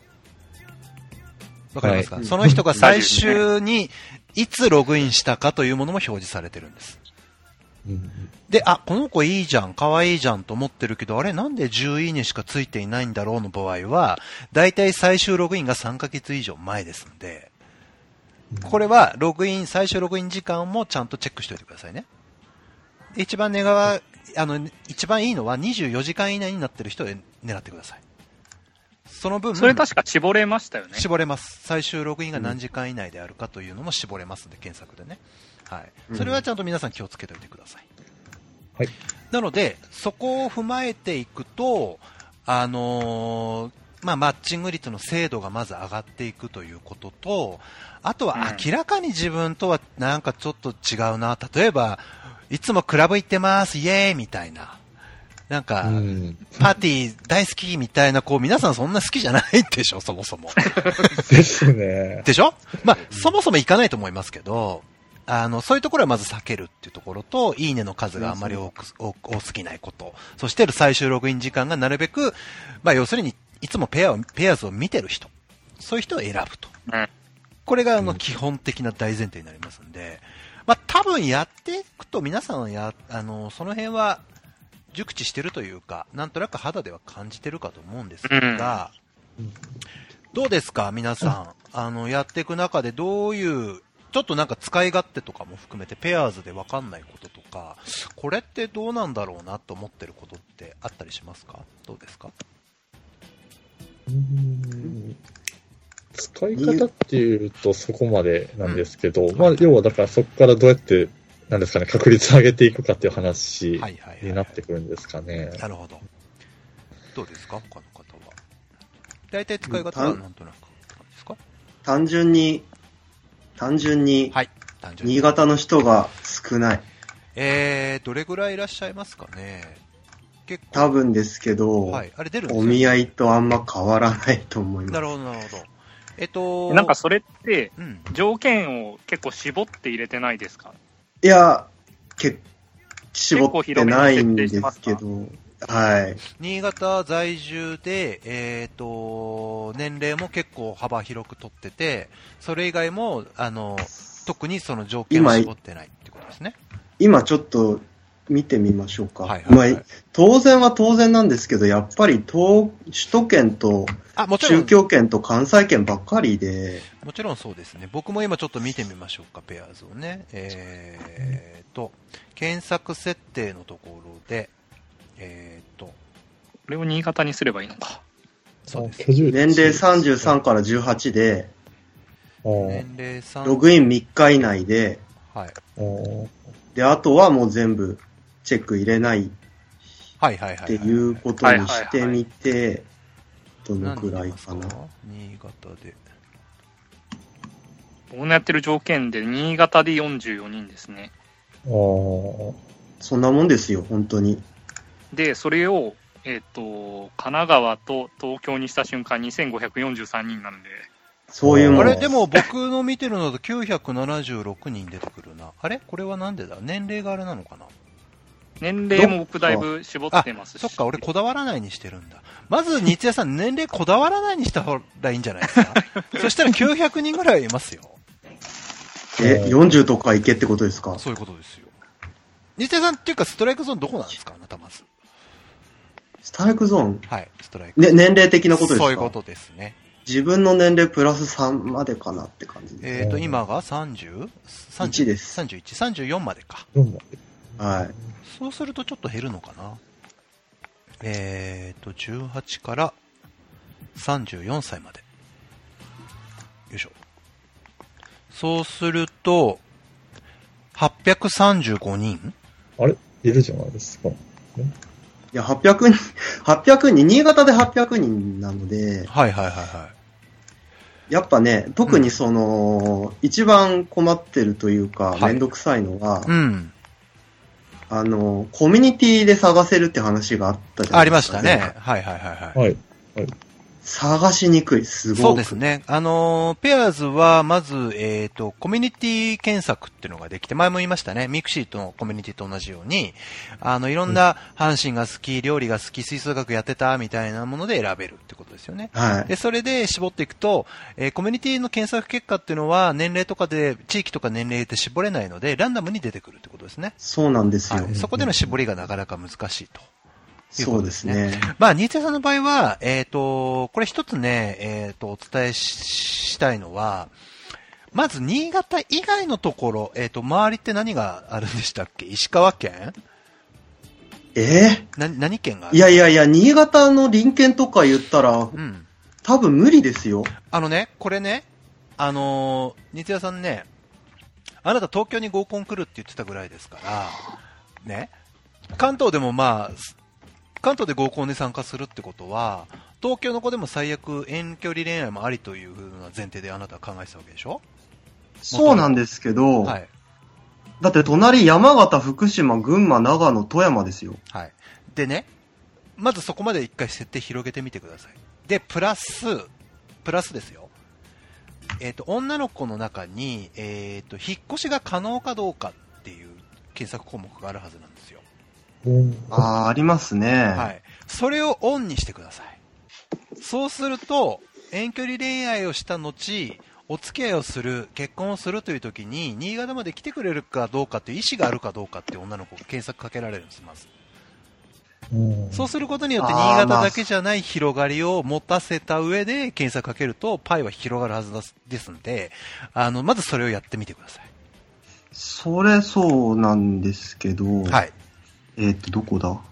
わかりますか？はい、その人が最終にいつログインしたかというものも表示されてるんです。で、あ、この子いいじゃん、可愛いじゃんと思ってるけど、あれなんでじゅういいねしかついていないんだろうの場合は、だいたい最終ログインがさんかげつ以上前ですんで、これはログイン、最終ログイン時間もちゃんとチェックしておいてくださいね。一番願わ、あの、一番いいのはにじゅうよじかん以内になってる人を狙ってください。その分、 それ確か絞れましたよね。 絞れます。最終ログインが何時間以内であるかというのも絞れますので、検索でね。はい。それはちゃんと皆さん気をつけておいてください。 はい。 なので、そこを踏まえていくと、あのー、まあ、マッチング率の精度がまず上がっていくということと、あとは明らかに自分とはなんかちょっと違うな。例えば、いつもクラブ行ってます、イエーイみたいな。なんか、うん、パーティー大好きみたいな、こう、皆さんそんな好きじゃないでしょ、そもそも。 ですね。 でしょ？まあ、そもそも行かないと思いますけど、あの、そういうところはまず避けるっていうところと、いいねの数があんまり多く、多多すぎないこと。そして最終ログイン時間がなるべく、まあ、要するに、いつもペアを、ペアーズを見てる人。そういう人を選ぶと。これが、あの、基本的な大前提になりますんで、まあ、多分やっていくと皆さんや、あの、その辺は、熟知してるというか、なんとなく肌では感じてるかと思うんですが、うん、どうですか皆さん、あの、やっていく中でどういう、ちょっとなんか使い勝手とかも含めてペアーズで分かんないこととか、これってどうなんだろうなと思ってることってあったりしますか？どうですか？ うーん、使い方っていうとそこまでなんですけど、うん、まあ要はだからそこからどうやってなんですかね、確率上げていくかっていう話になってくるんですかね。はいはいはい、 なるほど。どうですか他の方は。大体使い方はなんとなくですか？ 単純に、単純に、はい、単純に新潟の人が少ない。 えー、どれぐらいいらっしゃいますかね？ 結構。多分ですけど、はい、あれ出るんですか？お見合いとあんま変わらないと思います。 なるほど、なるほど。えっと、 なんかそれって、うん、条件を結構絞って入れてないですか？ いや、け絞ってないんですけど、はい。 新潟在住で、えっと、年齢も結構幅広く取ってて、それ以外も、あの、 特にその条件を絞ってないってことですね。 今ちょっと見てみましょうか。はいはいはい、まあ、当然は当然なんですけど、やっぱり東首都圏と中京圏と関西圏ばっかりで。 もちろんそうですね。僕も今ちょっと見てみましょうか、ペアーズをね。えーと、検索設定のところで、えーと、 これを新潟にすればいいのか。 そうです。 年齢さんじゅうさんからじゅうはちで、 年齢さんログインみっか以内で、 はい。 で、あとはもう全部チェック入れないはいはいはい。 っていうことにしてみて、どのくらいかな。 新潟で。 僕のやってる条件で、新潟でよんじゅうよにんですね。 ああ。そんなもんですよ、本当に。 で、それを、えっと、神奈川と東京にした瞬間にせんごひゃくよんじゅうさんにんなんで。 そういうもん。 あれ、でも僕の見てるのだときゅうひゃくななじゅうろくにん出てくるな。あれこれはなんでだ年齢があれなのかな年齢も僕だいぶ絞ってますし。 そっか、俺こだわらないにしてるんだ。まず、日谷さん、年齢こだわらないにした方がいいんじゃないですかそしたらきゅうひゃくにんぐらいいますよ。 え、よんじゅうとかいけってことですか？ そういうことですよ。日谷さんっていうか、ストライクゾーンどこなんですかあなたまず。 ストライクゾーン？ はい、ストライクゾーン。 ね、年齢的なことですか？ そういうことですね。 自分の年齢プラスさんまでかなって感じです。 えっと、今が さんじゅう？ いちです。 さんじゅういち、さんじゅうよんまでか。 はい。 そうするとちょっと減るのかな。えっと、じゅうはちからさんじゅうよんさいまで。よいしょ。そうすると、はっぴゃくさんじゅうごにん？ あれいるじゃないですか。 いや、はっぴゃくにん、はっぴゃくにん、新潟ではっぴゃくにんなので、 はいはいはいはい。 やっぱね、特にその、うん、一番困ってるというか、めんどくさいのが、 うん。 あの、コミュニティで探せるって話があったじゃないですか。 ありましたね。はいはいはいはい。 はい。はい探しにくい、すごい。 そうですね。あの、ペアーズは、まず、えっと、コミュニティ検索っていうのができて、前も言いましたね。ミクシーとのコミュニティと同じように、あの、いろんな、阪神が好き、料理が好き、吹奏楽やってた、みたいなもので選べるってことですよね。 はい。 で、それで絞っていくと、えー、コミュニティの検索結果っていうのは、年齢とかで、地域とか年齢で絞れないので、ランダムに出てくるってことですね。 そうなんですよ。 はい、そこでの絞りがなかなか難しいと。 そうですね。 まあ、新田さんの場合は、えっと、これ一つね、えっと、お伝えしたいのは、まず、新潟以外のところ、えっと、周りって何があるんでしたっけ？石川県？ えー、な、何県がある？ いやいやいや、新潟の隣県とか言ったら、うん、多分無理ですよ。 あのね、これね、あのー、新田さんね、あなた東京に合コン来るって言ってたぐらいですから、ね、関東でもまあ、関東で合コンに参加するってことは、東京の子でも最悪遠距離恋愛もありという風な前提であなたは考えてたわけでしょ？ そうなんですけど、 はい、 だって隣山形、福島、群馬、長野、富山ですよ。 はい。でね、まずそこまで一回設定広げてみてください。で、プラス、プラスですよ。えっと、女の子の中に、えっと、引っ越しが可能かどうかっていう検索項目があるはずなんですよ。 ああ、ありますね。 はい。それをオンにしてください。そうすると、遠距離恋愛をした後、お付き合いをする、結婚をするという時に、新潟まで来てくれるかどうかという意思があるかどうかっていう女の子が検索かけられるんです、まず。そうすることによって新潟だけじゃない広がりを持たせた上で検索かけると、パイは広がるはずですので、あの、まずそれをやってみてください。 それそうなんですけど、 はい。 えっと、どこだ？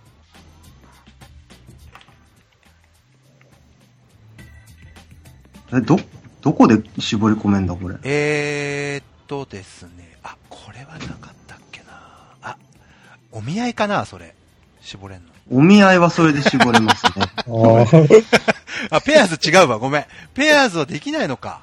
え、ど、どこで絞り込めんだ、これ。 えーっとですね。あ、これはなかったっけな。あ、お見合いかな、それ。絞れんの。 お見合いはそれで絞れますね。 あ、ペアーズ違うわ、ごめん。ペアーズはできないのか。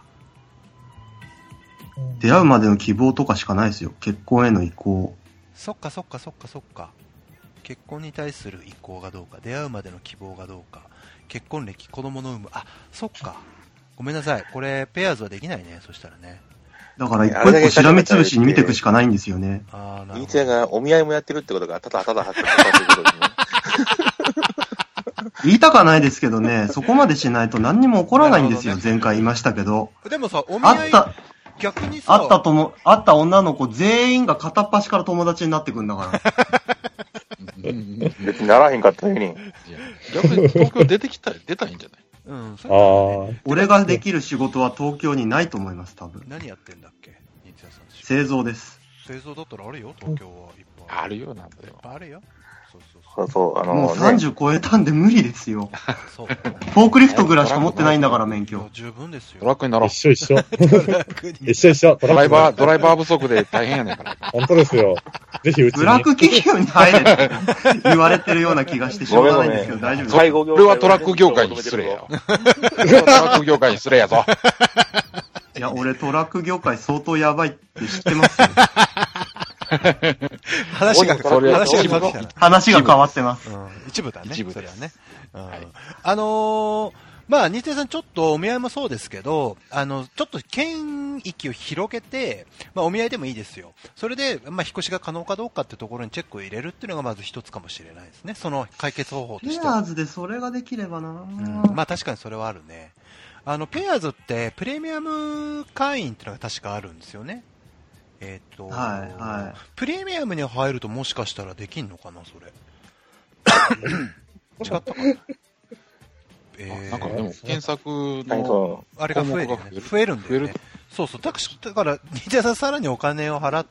出会うまでの希望とかしかないですよ。結婚への意向。 そっかそっかそっかそっか。結婚に対する意向がどうか、出会うまでの希望がどうか、結婚歴、子供の有無、あ、そっか。ごめんなさい。これ、ペアーズはできないね。そしたらね。 だから一個一個しらみつぶしに見ていくしかないんですよね。 ああ、なるほど。ニーチェがお見合いもやってるってことが、ただただ発表したってことですね。 言いたかないですけどね、そこまでしないと何にも起こらないんですよ。前回言いましたけど。 でもさ、お見合い、 逆にさ、 会ったとも、会った女の子全員が片っ端から友達になってくんだから。 別にならへんかったように。 逆に東京出てきたら出たらいいんじゃない？ うん、 ああ。 俺ができる仕事は東京にないと思います、多分。 何やってんだっけ？ 製造です。 製造だったらあるよ、東京はいっぱい。 あるよ、なんだよ。 いっぱいあるよ。 そうそうそう。あのー、 もうさんじゅう超えたんで無理ですよ。そう。フォークリフトぐらいしか持ってないんだから、免許。 十分ですよ。 トラックになろう。 一緒一緒。一緒一緒。 ドライバー、ドライバー不足で大変やねんから。 本当ですよ。ぜひうちに。 ブラック企業に入れって言われてるような気がしてしょうがないんですけど、大丈夫ですか？ 俺はトラック業界に失礼や。俺はトラック業界に失礼やぞ。 いや、俺トラック業界相当やばいって知ってますよ。 話が、話が変わってきた。 話が変わってます。 うん、一部だね。 一部それはね。うん、 はい、 あのー、まあ、新手さんちょっとお見合いもそうですけど、あの、ちょっと権益を広げて、まあ、お見合いでもいいですよ。それで、まあ、引っ越しが可能かどうかってところにチェックを入れるっていうのがまず一つかもしれないですね。その解決方法としては。 ペアーズでそれができればな、うん、 まあ、確かにそれはあるね。あの、ペアーズってプレミアム会員っていうのが確かあるんですよね。えっ、ー、と、 はいはい、 プレミアムに入るともしかしたらできんのかな、それ。違ったかな。 えー、なんかでも検索のあれが増える、ね、増えるんだよね。そうそう。だから、新田さんさらにお金を払って、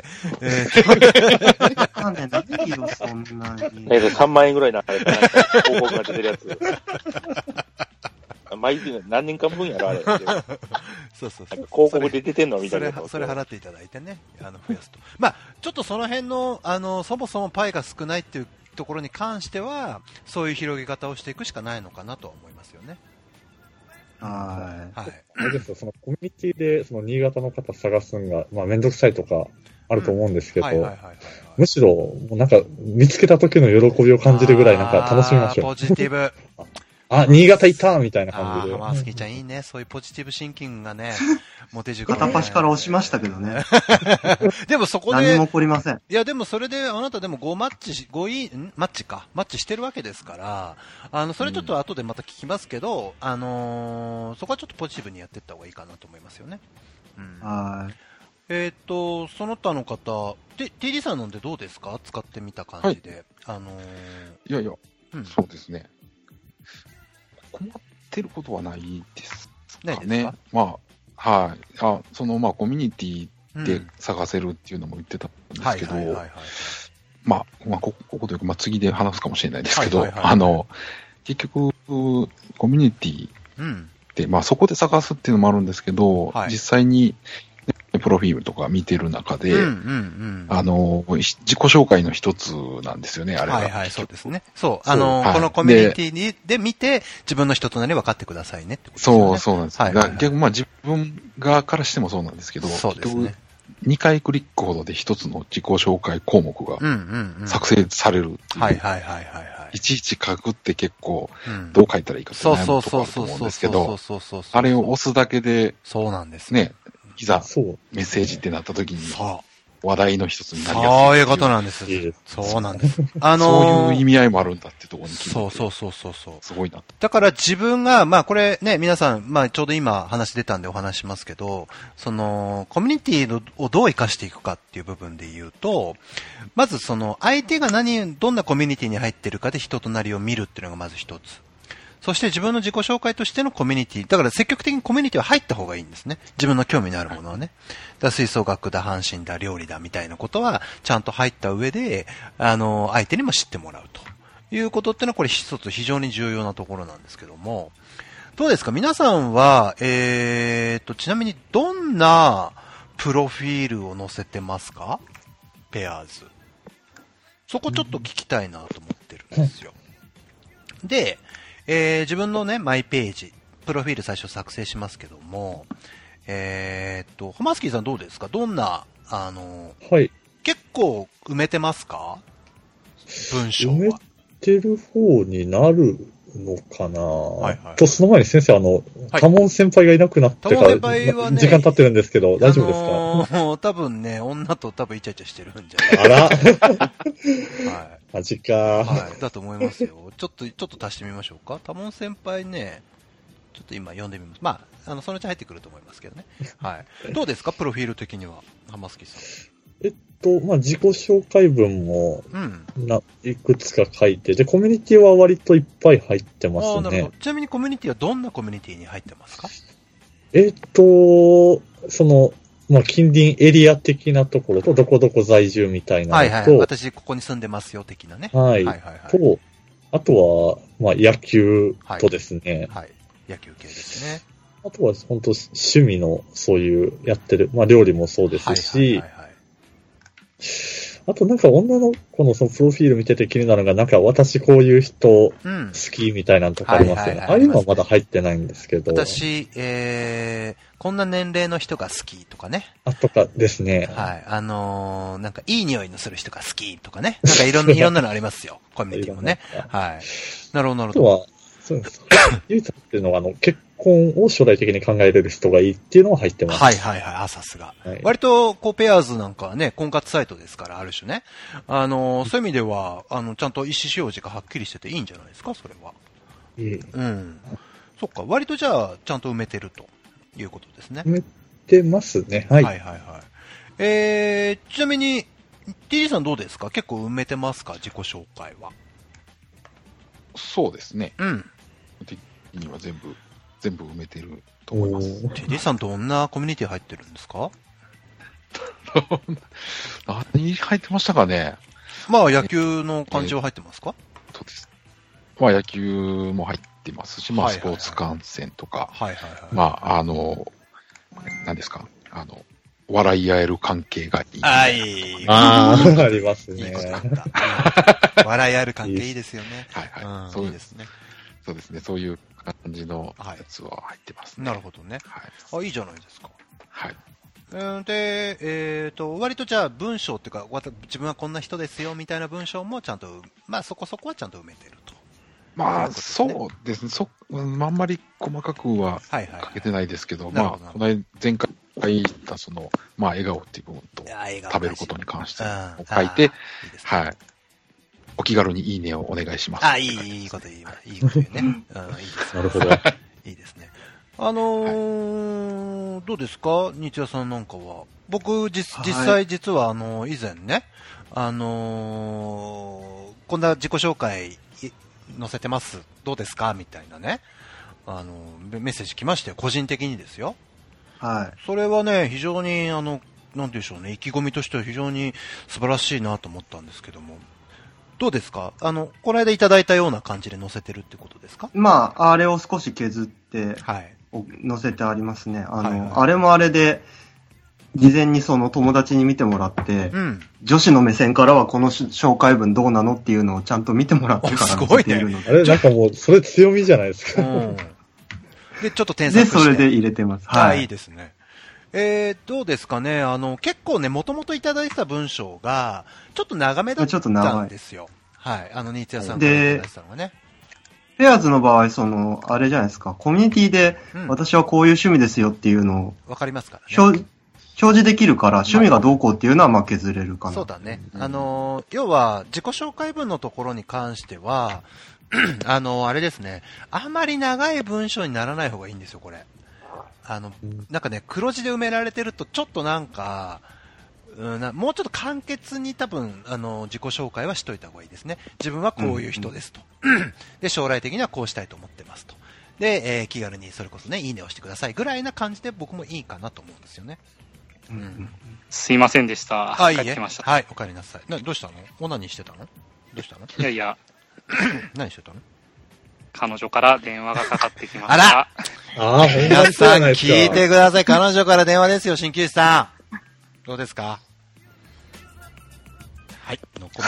えー、お金ないよ、そんなに。 えー、さんまんえんぐらいな、広告が出てるやつ。毎日何年間分やろ、あれ。 そうそうそう。 広告で出てんのみたいな。 それ、それ払っていただいてね、あの、増やすと。まあ、ちょっとその辺の、あの、そもそもパイが少ないっていうところに関しては、そういう広げ方をしていくしかないのかなとは思いますよね。 はい。 はい。あれですよ、そのコミュニティで、その新潟の方探すのが、まあ、めんどくさいとか、あると思うんですけど、むしろ、もうなんか、見つけた時の喜びを感じるぐらい、なんか楽しみましょう。 ポジティブ。 あ、新潟いたみたいな感じで。 あ、まあ、スキちゃんいいね。そういうポジティブシンキングがね、モテ塾、 ね。片っ端から押しましたけどね。 でもそこで。 何も起こりません。 いや、でもそれで、あなたでもごマッチ、ごい、んマッチか。マッチしてるわけですから、あの、それちょっと後でまた聞きますけど、うん、あのー、そこはちょっとポジティブにやっていった方がいいかなと思いますよね。 うん。はい。 えっ、ー、と、その他の方、で、ティーディー さんのでどうですか？使ってみた感じで。はい、あのー、 いやいや、うん、そうですね。困ってることはないですかね。ないですか？まあ、はい。あ、その、まあ、コミュニティで探せるっていうのも言ってたんですけど、まあ、まあ、こここというか、まあ、次で話すかもしれないですけど、はいはいはいはい、あの、結局、コミュニティって、うん、まあ、そこで探すっていうのもあるんですけど、はい、実際に、プロフィールとか見てる中で、うんうんうん、あの、自己紹介の一つなんですよね、あれは。 はいはい、そうですね。そう、あの、はい、このコミュニティにで見て、自分の人となり分かってくださいねってことですね。 そう、そうなんです。はいはいはい、逆にまあ自分側からしてもそうなんですけど、 そうですね。 にかいクリックほどで一つの自己紹介項目が作成されるっていう。 はいはいはいはい。 いちいち書くって結構、どう書いたらいいかって悩むとこあると思うんですけど、あれを押すだけで、 そうなんですね。いざ、メッセージってなった時に、話題の一つになりやすい。 そういうことなんです。そうなんです。 あのー、そういう意味合いもあるんだってところに聞いて。 そうそうそうそうそう。 すごいな。 だから自分が、まあこれね、皆さん、まあちょうど今話出たんでお話しますけど、その、コミュニティをどう活かしていくかっていう部分で言うと、まずその、相手が何、どんなコミュニティに入ってるかで人となりを見るっていうのがまず一つ。そして自分の自己紹介としてのコミュニティ。だから積極的にコミュニティは入った方がいいんですね。自分の興味のあるものはね。だ吹奏楽だ、阪神だ、料理だみたいなことはちゃんと入った上で、あの、相手にも知ってもらうということってのはこれ一つ非常に重要なところなんですけども。どうですか？皆さんは、えーと、ちなみにどんなプロフィールを載せてますか？ペアーズ。そこちょっと聞きたいなと思ってるんですよ。で、えー、自分のね、マイページ、プロフィール最初作成しますけども、えー、っと、ホマスキーさんどうですか？どんな、あの、 はい。 結構埋めてますか？文章は。 埋めてる方になるのかな、はいはい、と、その前に先生、あの、はい、多門先輩がいなくなってから、ね、時間経ってるんですけど、大丈夫ですか？ あのー、多分ね、女と多分イチャイチャしてるんじゃないあらはい。マジかー。 はい。だと思いますよ。ちょっと、ちょっと足してみましょうか。多門先輩ね、ちょっと今読んでみます。まあ、 あの、そのうち入ってくると思いますけどね。はい。どうですかプロフィール的には、浜月さん。 えっと、まあ、自己紹介文も、な、うん、いくつか書いて、で、コミュニティは割といっぱい入ってますね。あ、なるほど。 ちなみにコミュニティはどんなコミュニティに入ってますか？ えっと、その、まあ、近隣エリア的なところと、どこどこ在住みたいなのと、 はいはい。私、ここに住んでますよ、的なね。 はい。はいはいはい。と、あとは、まあ、野球とですね。 はい。はい、野球系ですね。 あとは、本当趣味の、そういう、やってる、まあ、料理もそうですし、はいはいはいはい、あとなんか女の子のそのプロフィール見てて気になるのが、なんか私こういう人好きみたいなのとかありますよね。ああいうのはまだ入ってないんですけど。 私、えー、こんな年齢の人が好きとかね。 あ、とかですね。 はい。あのー、なんかいい匂いのする人が好きとかね。なんかいろんな、いろんなのありますよ。コミュニティもね。はい。なるほど、なるほど。 あとは、そうです。唯一っていうのは、あの、結婚を将来的に考えれる人がいいっていうのは入ってます。 はいはいはい。あ、さすが。はい、割と、こう、ペアーズなんかはね、婚活サイトですから、ある種ね。あの、そういう意味では、あの、ちゃんと意思表示がはっきりしてていいんじゃないですか、それは。 ええ。 うん。そっか。割とじゃあ、ちゃんと埋めてるということですね。 埋めてますね。はい。はいはいはい。 えー、ちなみに、ティージー さんどうですか？結構埋めてますか？自己紹介は。 そうですね。 うん。 的には全部、全部埋めてると思います。 ティージー さんどんなコミュニティ入ってるんですか？ 何入ってましたかね。 まあ野球の感じは入ってますか？ えー、そうです。まあ野球も入ってますし、まあスポーツ観戦とか、 はいはいはい、 まああの、何ですか、あの、笑い合える関係がいい。 あ、いい。 ああ、ありますね。 いいことだった。笑い合える関係いいですよね。 はいはい。うん、そうですね。そうですね。そういう感じのやつは入ってますね。 なるほどね。 はい。 あ、いいじゃないですか。 はい。 で、えっと、割とじゃあ文章っていうか、自分はこんな人ですよみたいな文章もちゃんと、まあそこそこはちゃんと埋めてると。 まあ、そうですね。そ、あんまり細かくは書けてないですけど、まあ、この前回言ったその、まあ、笑顔っていう部分と、食べることに関して書いて、はい。お気軽にいいねをお願いします。 あ、いい、いいこと言います。いいこと言うね。うん、いいですね。 なるほど。 いいですね。あのーはい、どうですか日谷さんなんかは。僕、実、実際実はあの、以前ね、あのー、こんな自己紹介載せてます。どうですかみたいなね。あの、メッセージ来ましたよ。個人的にですよ。 はい。 それはね、非常に、あの、なんでしょうね、意気込みとしては非常に素晴らしいなと思ったんですけども。どうですかあの、この間いただいたような感じで載せてるってことですか？ まあ、あれを少し削って、 はい。 載せてありますね。あの、はいはい、あれもあれで、事前にその友達に見てもらって、うん、女子の目線からはこの紹介文どうなのっていうのをちゃんと見てもらってから載せているので。 あれなんかもう、それ強みじゃないですか。うん、 で、ちょっと添削して。 で、それで入れてます。 はい。いいですね。えー、どうですかねあの、結構ね、もともといただいてた文章が、ちょっと長めだったんですよ。はい。あの、新津屋さんからいただいてたのがね。 ペアーズの場合、その、あれじゃないですか、コミュニティで、私はこういう趣味ですよっていうのを、 わかりますからね。表示できるから、趣味がどうこうっていうのは、まあ削れるかな。 そうだね。あの、要は、自己紹介文のところに関しては、あの、あれですね、あんまり長い文章にならない方がいいんですよ、これ。あの、なんかね、黒字で埋められてると、ちょっとなんか、うん、なもうちょっと簡潔に多分、あの、自己紹介はしといた方がいいですね。自分はこういう人ですと。うんうん、で、将来的にはこうしたいと思ってますと。で、えー、気軽にそれこそね、いいねをしてくださいぐらいな感じで僕もいいかなと思うんですよね。 うん、すいませんでした。 あ、いいえ。はい、お帰りなさい。な、どうしたの？オナニーしてたの？どうしたの？ いやいや。 何してたの？ 彼女から電話がかかってきました。 あらああ、 皆さん聞いてください。彼女から電話ですよ、鍼灸師さん。どうですか？はい、のコメ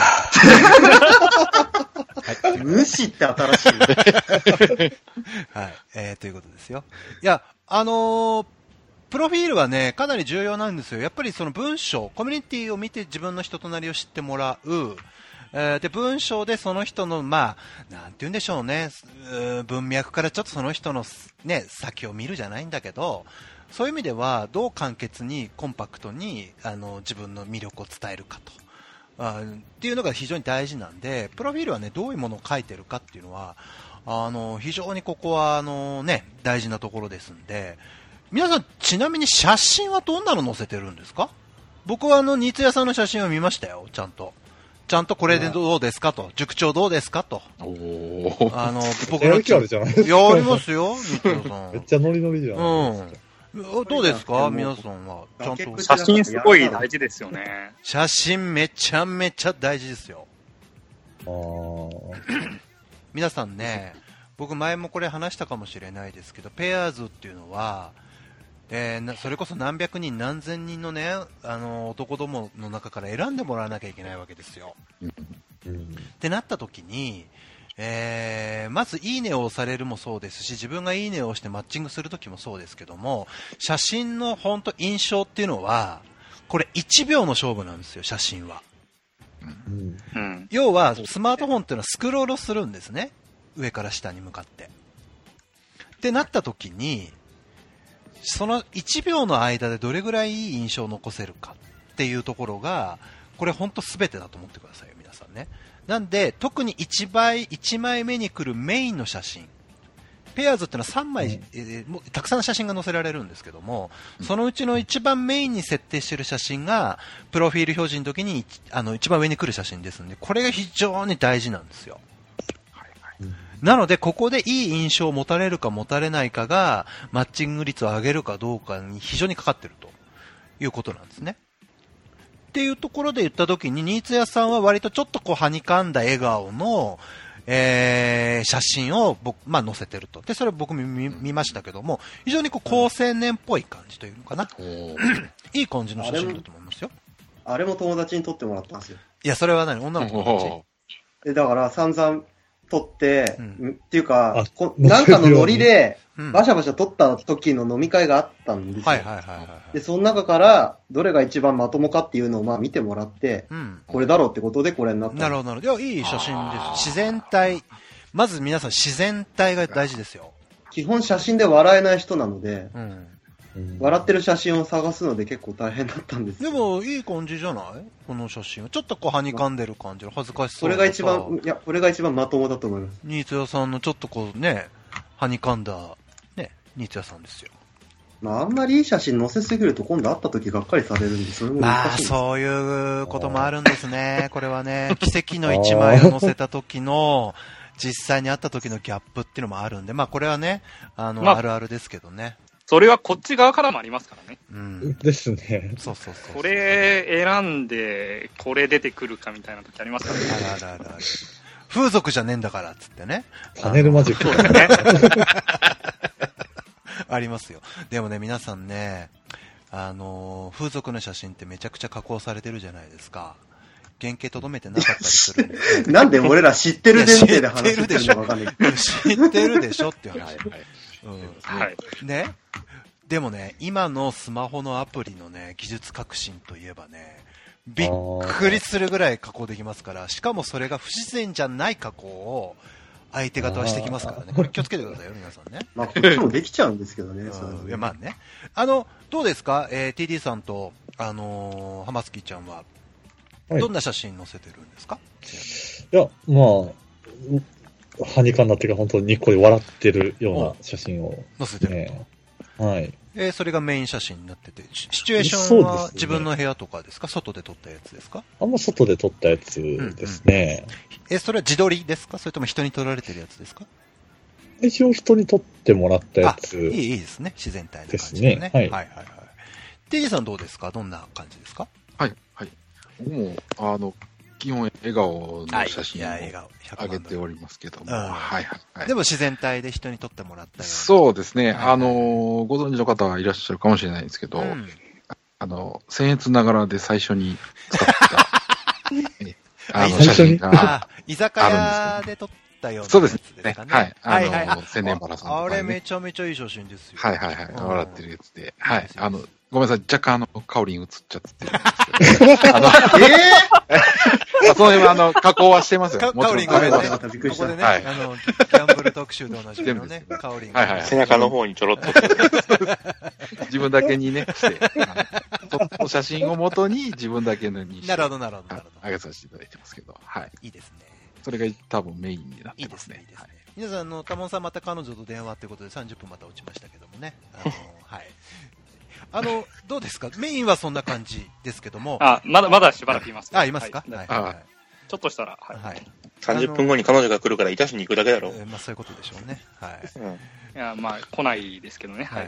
ント。無視って新しい。 はい、えー、ということですよ。いや、あのー、プロフィールはね、かなり重要なんですよ。やっぱりその文章、コミュニティを見て自分の人となりを知ってもらう。えー、で、文章でその人の、まあ、なんて言うんでしょうね、う文脈からちょっとその人のね、先を見るじゃないんだけど、そういう意味では、どう簡潔にコンパクトに、あの、自分の魅力を伝えるかと。あっていうのが非常に大事なんで、プロフィールはね、どういうものを書いてるかっていうのは、 あの、非常にここは、あのね、大事なところですんで、皆さん、ちなみに写真はどんなの載せてるんですか？僕はあの、新津屋さんの写真を見ましたよ、ちゃんと。ちゃんとこれでどうですかと。塾長どうですかと。 おー。 あの、 僕の。やる気あるじゃないですか。 いや、ありますよ、新津屋さん。 めっちゃノリノリじゃないですか。 うん。どうですか皆さんは。ちゃんと。 写真すごい大事ですよね。 写真めちゃめちゃ大事ですよ。 あー。 皆さんね、僕前もこれ話したかもしれないですけど、ペアーズっていうのは、えー、それこそ何百人何千人のね、あの男どもの中から選んでもらわなきゃいけないわけですよ。 うんうん、 ってなった時に、えー、まずいいねを押されるもそうですし、自分がいいねを押してマッチングする時もそうですけども、写真の本当印象っていうのはこれいちびょうの勝負なんですよ、写真は。 うんうん、要はスマートフォンっていうのはスクロールするんですね、上から下に向かってってなった時に、そのいちびょうの間でどれぐらいいい印象を残せるかっていうところが、これ本当全てだと思ってくださいよ、皆さんね。なんで特にいちばいいちまいめに来るメインの写真、ペアーズっていうのはさんまい、うんえー、もたくさんの写真が載せられるんですけども、そのうちの一番メインに設定している写真がプロフィール表示の時にあの一番上に来る写真ですので、これが非常に大事なんですよ。なのでここでいい印象を持たれるか持たれないかがマッチング率を上げるかどうかに非常にかかっているということなんですね。っていうところで言った時に、新津屋さんは割とちょっとこうはにかんだ笑顔の、えー、写真を僕、まあ、載せてると。でそれ僕 見, 見ましたけども、非常にこう高青年っぽい感じというのかな、いい感じの写真だと思いますよ。 あれも友達に撮ってもらったんですよ。 いや、それは何、女の子友達？だから散々撮って、うん、っていうか、こなんかのノリで、バシャバシャ撮った時の飲み会があったんですよ。はいはいはいはい。で、その中から、どれが一番まともかっていうのをまあ見てもらって、うん、これだろうってことでこれになった。 なるほどなるほど。いや、いい写真です。自然体。まず皆さん自然体が大事ですよ。 基本写真で笑えない人なので、うん笑ってる写真を探すので結構大変だったんです。 でもいい感じじゃないこの写真は。ちょっとこうはにかんでる感じの恥ずかしそうな。 これが一番、いや、これが一番まともだと思います。 新津屋さんのちょっとこうね、はにかんだ、ね、新津屋さんですよ。 まああんまりいい写真載せすぎると今度会った時がっかりされるんで、それも難しいんです。 まあそういうこともあるんですね。これはね、奇跡の一枚を載せた時の、実際に会った時のギャップっていうのもあるんで、まあこれはね、あの、まあ、あるあるですけどね。 それはこっち側からもありますからね。 うん。ですね。 そうそうそう。 これ選んで、これ出てくるかみたいな時ありますからね。 あらあらあら。風俗じゃねえんだからっつってね。 パネルマジック。 そうですね。 ありますよ。でもね、皆さんね、あの、風俗の写真ってめちゃくちゃ加工されてるじゃないですか。原型とどめてなかったりするんで。 なんで俺ら知ってる前提で話してるのかわかんない。 知ってるでしょっていう話。はいはいうん、はい。 ね。でもね、今のスマホのアプリのね、技術革新といえばね、びっくりするぐらい加工できますから、しかもそれが不自然じゃない加工を相手方はしてきますからね。これ気をつけてくださいよ、皆さんね。 まあ、こっちもできちゃうんですけどね。 うん、いや、まあね。あの、どうですか、えー、ティーディー さんと、あのー、ハマスキーちゃんは、どんな写真載せてるんですか？ いや、まあ、はにかんだっていうか、本当にニッコで笑ってるような写真を、ね、 載せてると。はい。 えー、それがメイン写真になってて、シチュエーションは自分の部屋とかですか？外で撮ったやつですか？ あんま外で撮ったやつですね。うんうん、 え、それは自撮りですか？それとも人に撮られてるやつですか？ 一応人に撮ってもらったやつ。 いい、いいですね。自然体の感じでね。ですね。はい。はいはいはい。ティーディー さんどうですか？どんな感じですか？ はい、はい。僕も、あの、基本笑顔の写真を上げておりますけども、はいはいはい。 でも自然体で人に撮ってもらったような。 そうですね。はいはい、あの、ご存知の方はいらっしゃるかもしれないんですけど、うん、あの、僭越ながらで最初に使ったあの写真が居酒屋で撮ったようなやつですかね。 そうですね。はい。あの、はいはい、千年バラさんとか、 ね。あれめちゃめちゃいい写真ですよ。 はいはいはい。笑ってるやつで。はい。あの、ごめんなさい、若干あの、カオリン映っちゃってるんですけど。あの、えぇ、ー、その辺はあの、加工はしてますよ。 カオリンごめんね。ここでね、はい、あの、ギャンブル特集でおなじみのね、カオリン。 はいはい。背中の方にちょろっと。 自分だけにね、して、その写真を元に自分だけのにして。 なるほどなるほどなるほど。 上げさせていただいてますけど、はい。 いいですね。 それが多分メインになってますね。 いいですね、いいですね。 皆さん、あの、タモンさんまた彼女と電話ということでさんじゅっぷんまた落ちましたけどもね。あの、はい。あの、どうですか？メインはそんな感じですけども。 あ、まだ、まだしばらくいます。 あ、いますか？ はい。 はいはい、 ちょっとしたら、はい。はい、 さんじゅっぷんごに彼女が来るから、いたしに行くだけだろう。 えー、まあそういうことでしょうね。はい。 うん、いや、まあ、来ないですけどね。はい。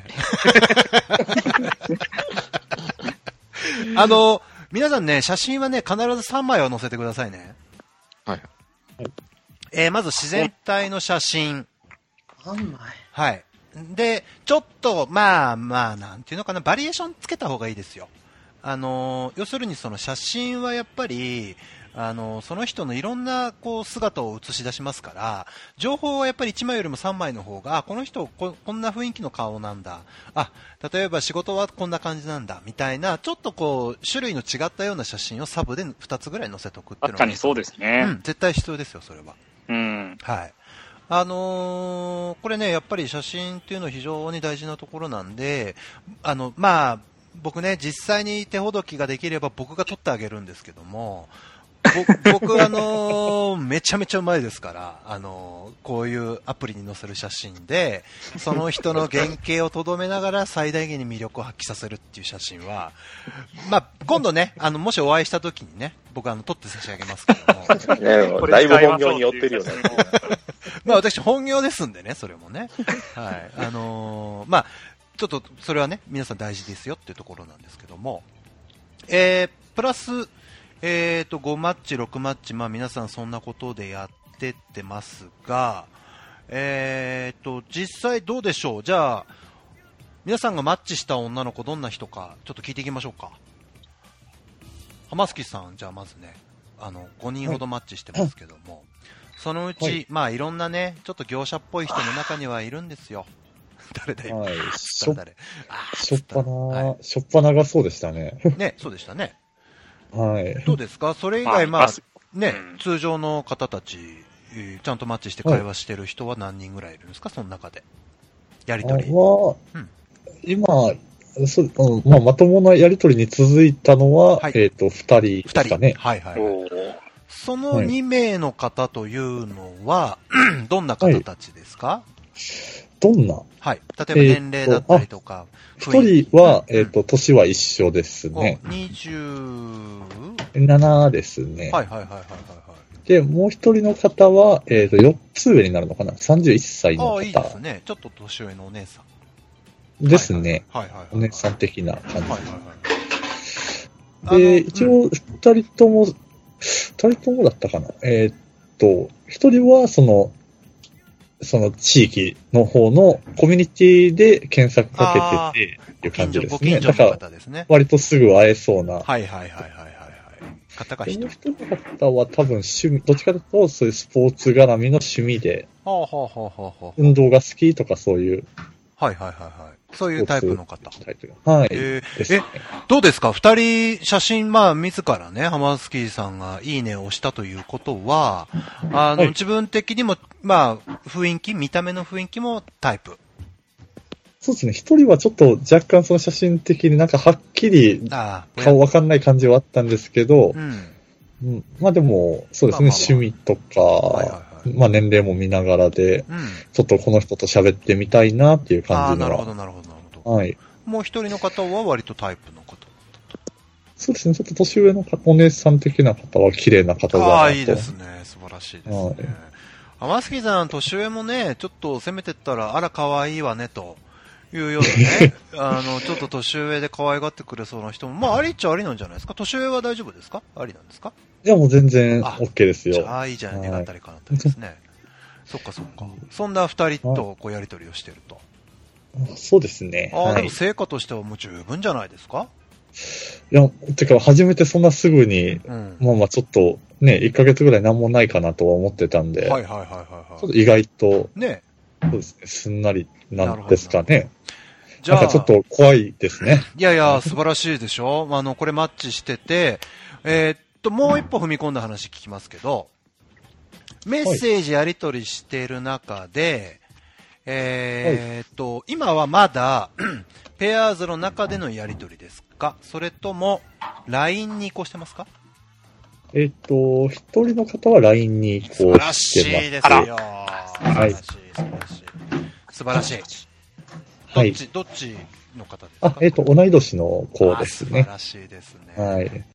あの、皆さんね、写真はね、必ずさんまいは載せてくださいね。 はい。 えー、まず自然体の写真。 さんまい。 はい。で、ちょっと、まあまあ、なんていうのかな、バリエーションつけた方がいいですよ。あの、要するにその写真はやっぱり、あの、その人のいろんな、こう、姿を映し出しますから、情報はやっぱりいちまいよりもさんまいの方が、あ、この人こ、こんな雰囲気の顔なんだ。あ、例えば仕事はこんな感じなんだ。みたいな、ちょっとこう、種類の違ったような写真をサブでふたつぐらい載せとくっていうのは。 確かにそうですね。 うん、絶対必要ですよ、それは。 うん。 はい。あのー、これね、やっぱり写真っていうのは非常に大事なところなんで、あの、まあ、僕ね、実際に手ほどきができれば僕が撮ってあげるんですけども、僕、あのー、めちゃめちゃうまいですから、あのー、こういうアプリに載せる写真で、その人の原型をとどめながら最大限に魅力を発揮させるっていう写真は、まあ、今度ね、あの、もしお会いした時にね、僕あの、撮って差し上げますけども。 ね、だいぶ本業に寄ってるよね。 まあ、私本業ですんでね、それもね。はい。あのー、まあ、ちょっと、それはね、皆さん大事ですよっていうところなんですけども、えー、プラス、えーと、ごマッチ、ろくマッチ、まあ皆さんそんなことでやってってますが、えーと、実際どうでしょう？じゃあ、皆さんがマッチした女の子どんな人か、ちょっと聞いていきましょうか。浜月さん、じゃあまずね、あの、ごにんほどマッチしてますけども、はい、そのうち、はい、まあいろんなね、ちょっと業者っぽい人の中にはいるんですよ。誰だよ。 はい。しょ、しょっぱな、はい、しょっぱながそうでしたね。 ね、そうでしたね。 はい。 どうですか？それ以外、まあ、ね、うん、通常の方たち、ちゃんとマッチして会話してる人は何人ぐらいいるんですか？その中で。やりとり。 は、うん、今、そうん、まあ、まともなやりとりに続いたのは、はい、えっ、ー、と、二人ですかね。 はいはい、はい。そのに名の方というのは、はい、どんな方たちですか？はい、 どんな？ はい。例えば年齢だったりとか。 一、えー、人は、えっ、ー、と、年は一緒ですね。 にじゅうななですね。 はいはいはいはいはい。 で、もう一人の方は、えっ、ー、と、よっつ上になるのかな？ さんじゅういっさいの方。 ああ、いいですね。ちょっと年上のお姉さん。 ですね。 はいはいはいはい。 お姉さん的な感じ。はいはいはい。 で、一応、二人とも、二人ともだったかな？えっ、ー、と、一人は、その、その地域の方のコミュニティで検索かけててっていう感じですね。 だから、 割とすぐ会えそうな。 はいはいはいはいはい。方が一人。 もう一人の方は多分趣味、どっちかというとそういうスポーツ絡みの趣味で、 はあはあはあはあ、 運動が好きとかそういう。 はいはいはいはい。そういうタイプの方。 タイプはい。 えー、え、どうですか？二人写真、まあ自らね、浜スキーさんがいいねを押したということは、あの、はい、自分的にも、まあ、雰囲気、見た目の雰囲気もタイプ。 そうですね。一人はちょっと若干その写真的になんかはっきり顔わかんない感じはあったんですけど、うんうん、まあでも、そうですね、まあまあまあ、趣味とか、はいはいはい、まあ年齢も見ながらで、うん、ちょっとこの人と喋ってみたいなっていう感じのは。 あ、なるほどなるほどなるほど。 はい。 もう一人の方は割とタイプの方。 そうですね、ちょっと年上の方、お姉さん的な方は綺麗な方だなと。 ああ、いいですね。素晴らしいですね。はい、浜月さん、年上もね、ちょっと攻めてったら、あら可愛いわね、というようなね、あの、ちょっと年上で可愛がってくれそうな人も、まあ、ありっちゃありなんじゃないですか？年上は大丈夫ですか？ありなんですか？ いや、もう全然 OK ですよ。 じゃあ、いいじゃない、願ったりかなったりですね。そっかそっか。そんな二人とこうやりとりをしてると。 そうですね。 ああ、はい、でも成果としてはもう十分じゃないですか？ いや、てか、初めてそんなすぐに、うん、まあまあちょっと、ね、いっかげつぐらいなんもないかなとは思ってたんで、 はいはいはいはい、はい。 ちょっと意外と、 ね。 そうですね、すんなりなんですかね。じゃあ、なんかちょっと怖いですね。 いやいや、素晴らしいでしょ？あの、これマッチしてて、えー、っと、もう一歩踏み込んだ話聞きますけど、メッセージやり取りしている中で、はい、えー、っと、今はまだ、ペアーズの中でのやり取りですか？それとも、ライン に移行してますか？ えっと、一人の方は ライン に移行してます。 素晴らしいですよ。 はい。 素晴らしい。素晴らしい。 はい。 どっち、どっちの方ですか？ あ、えっと、同い年の子ですね。 素晴らしいですね。 はい。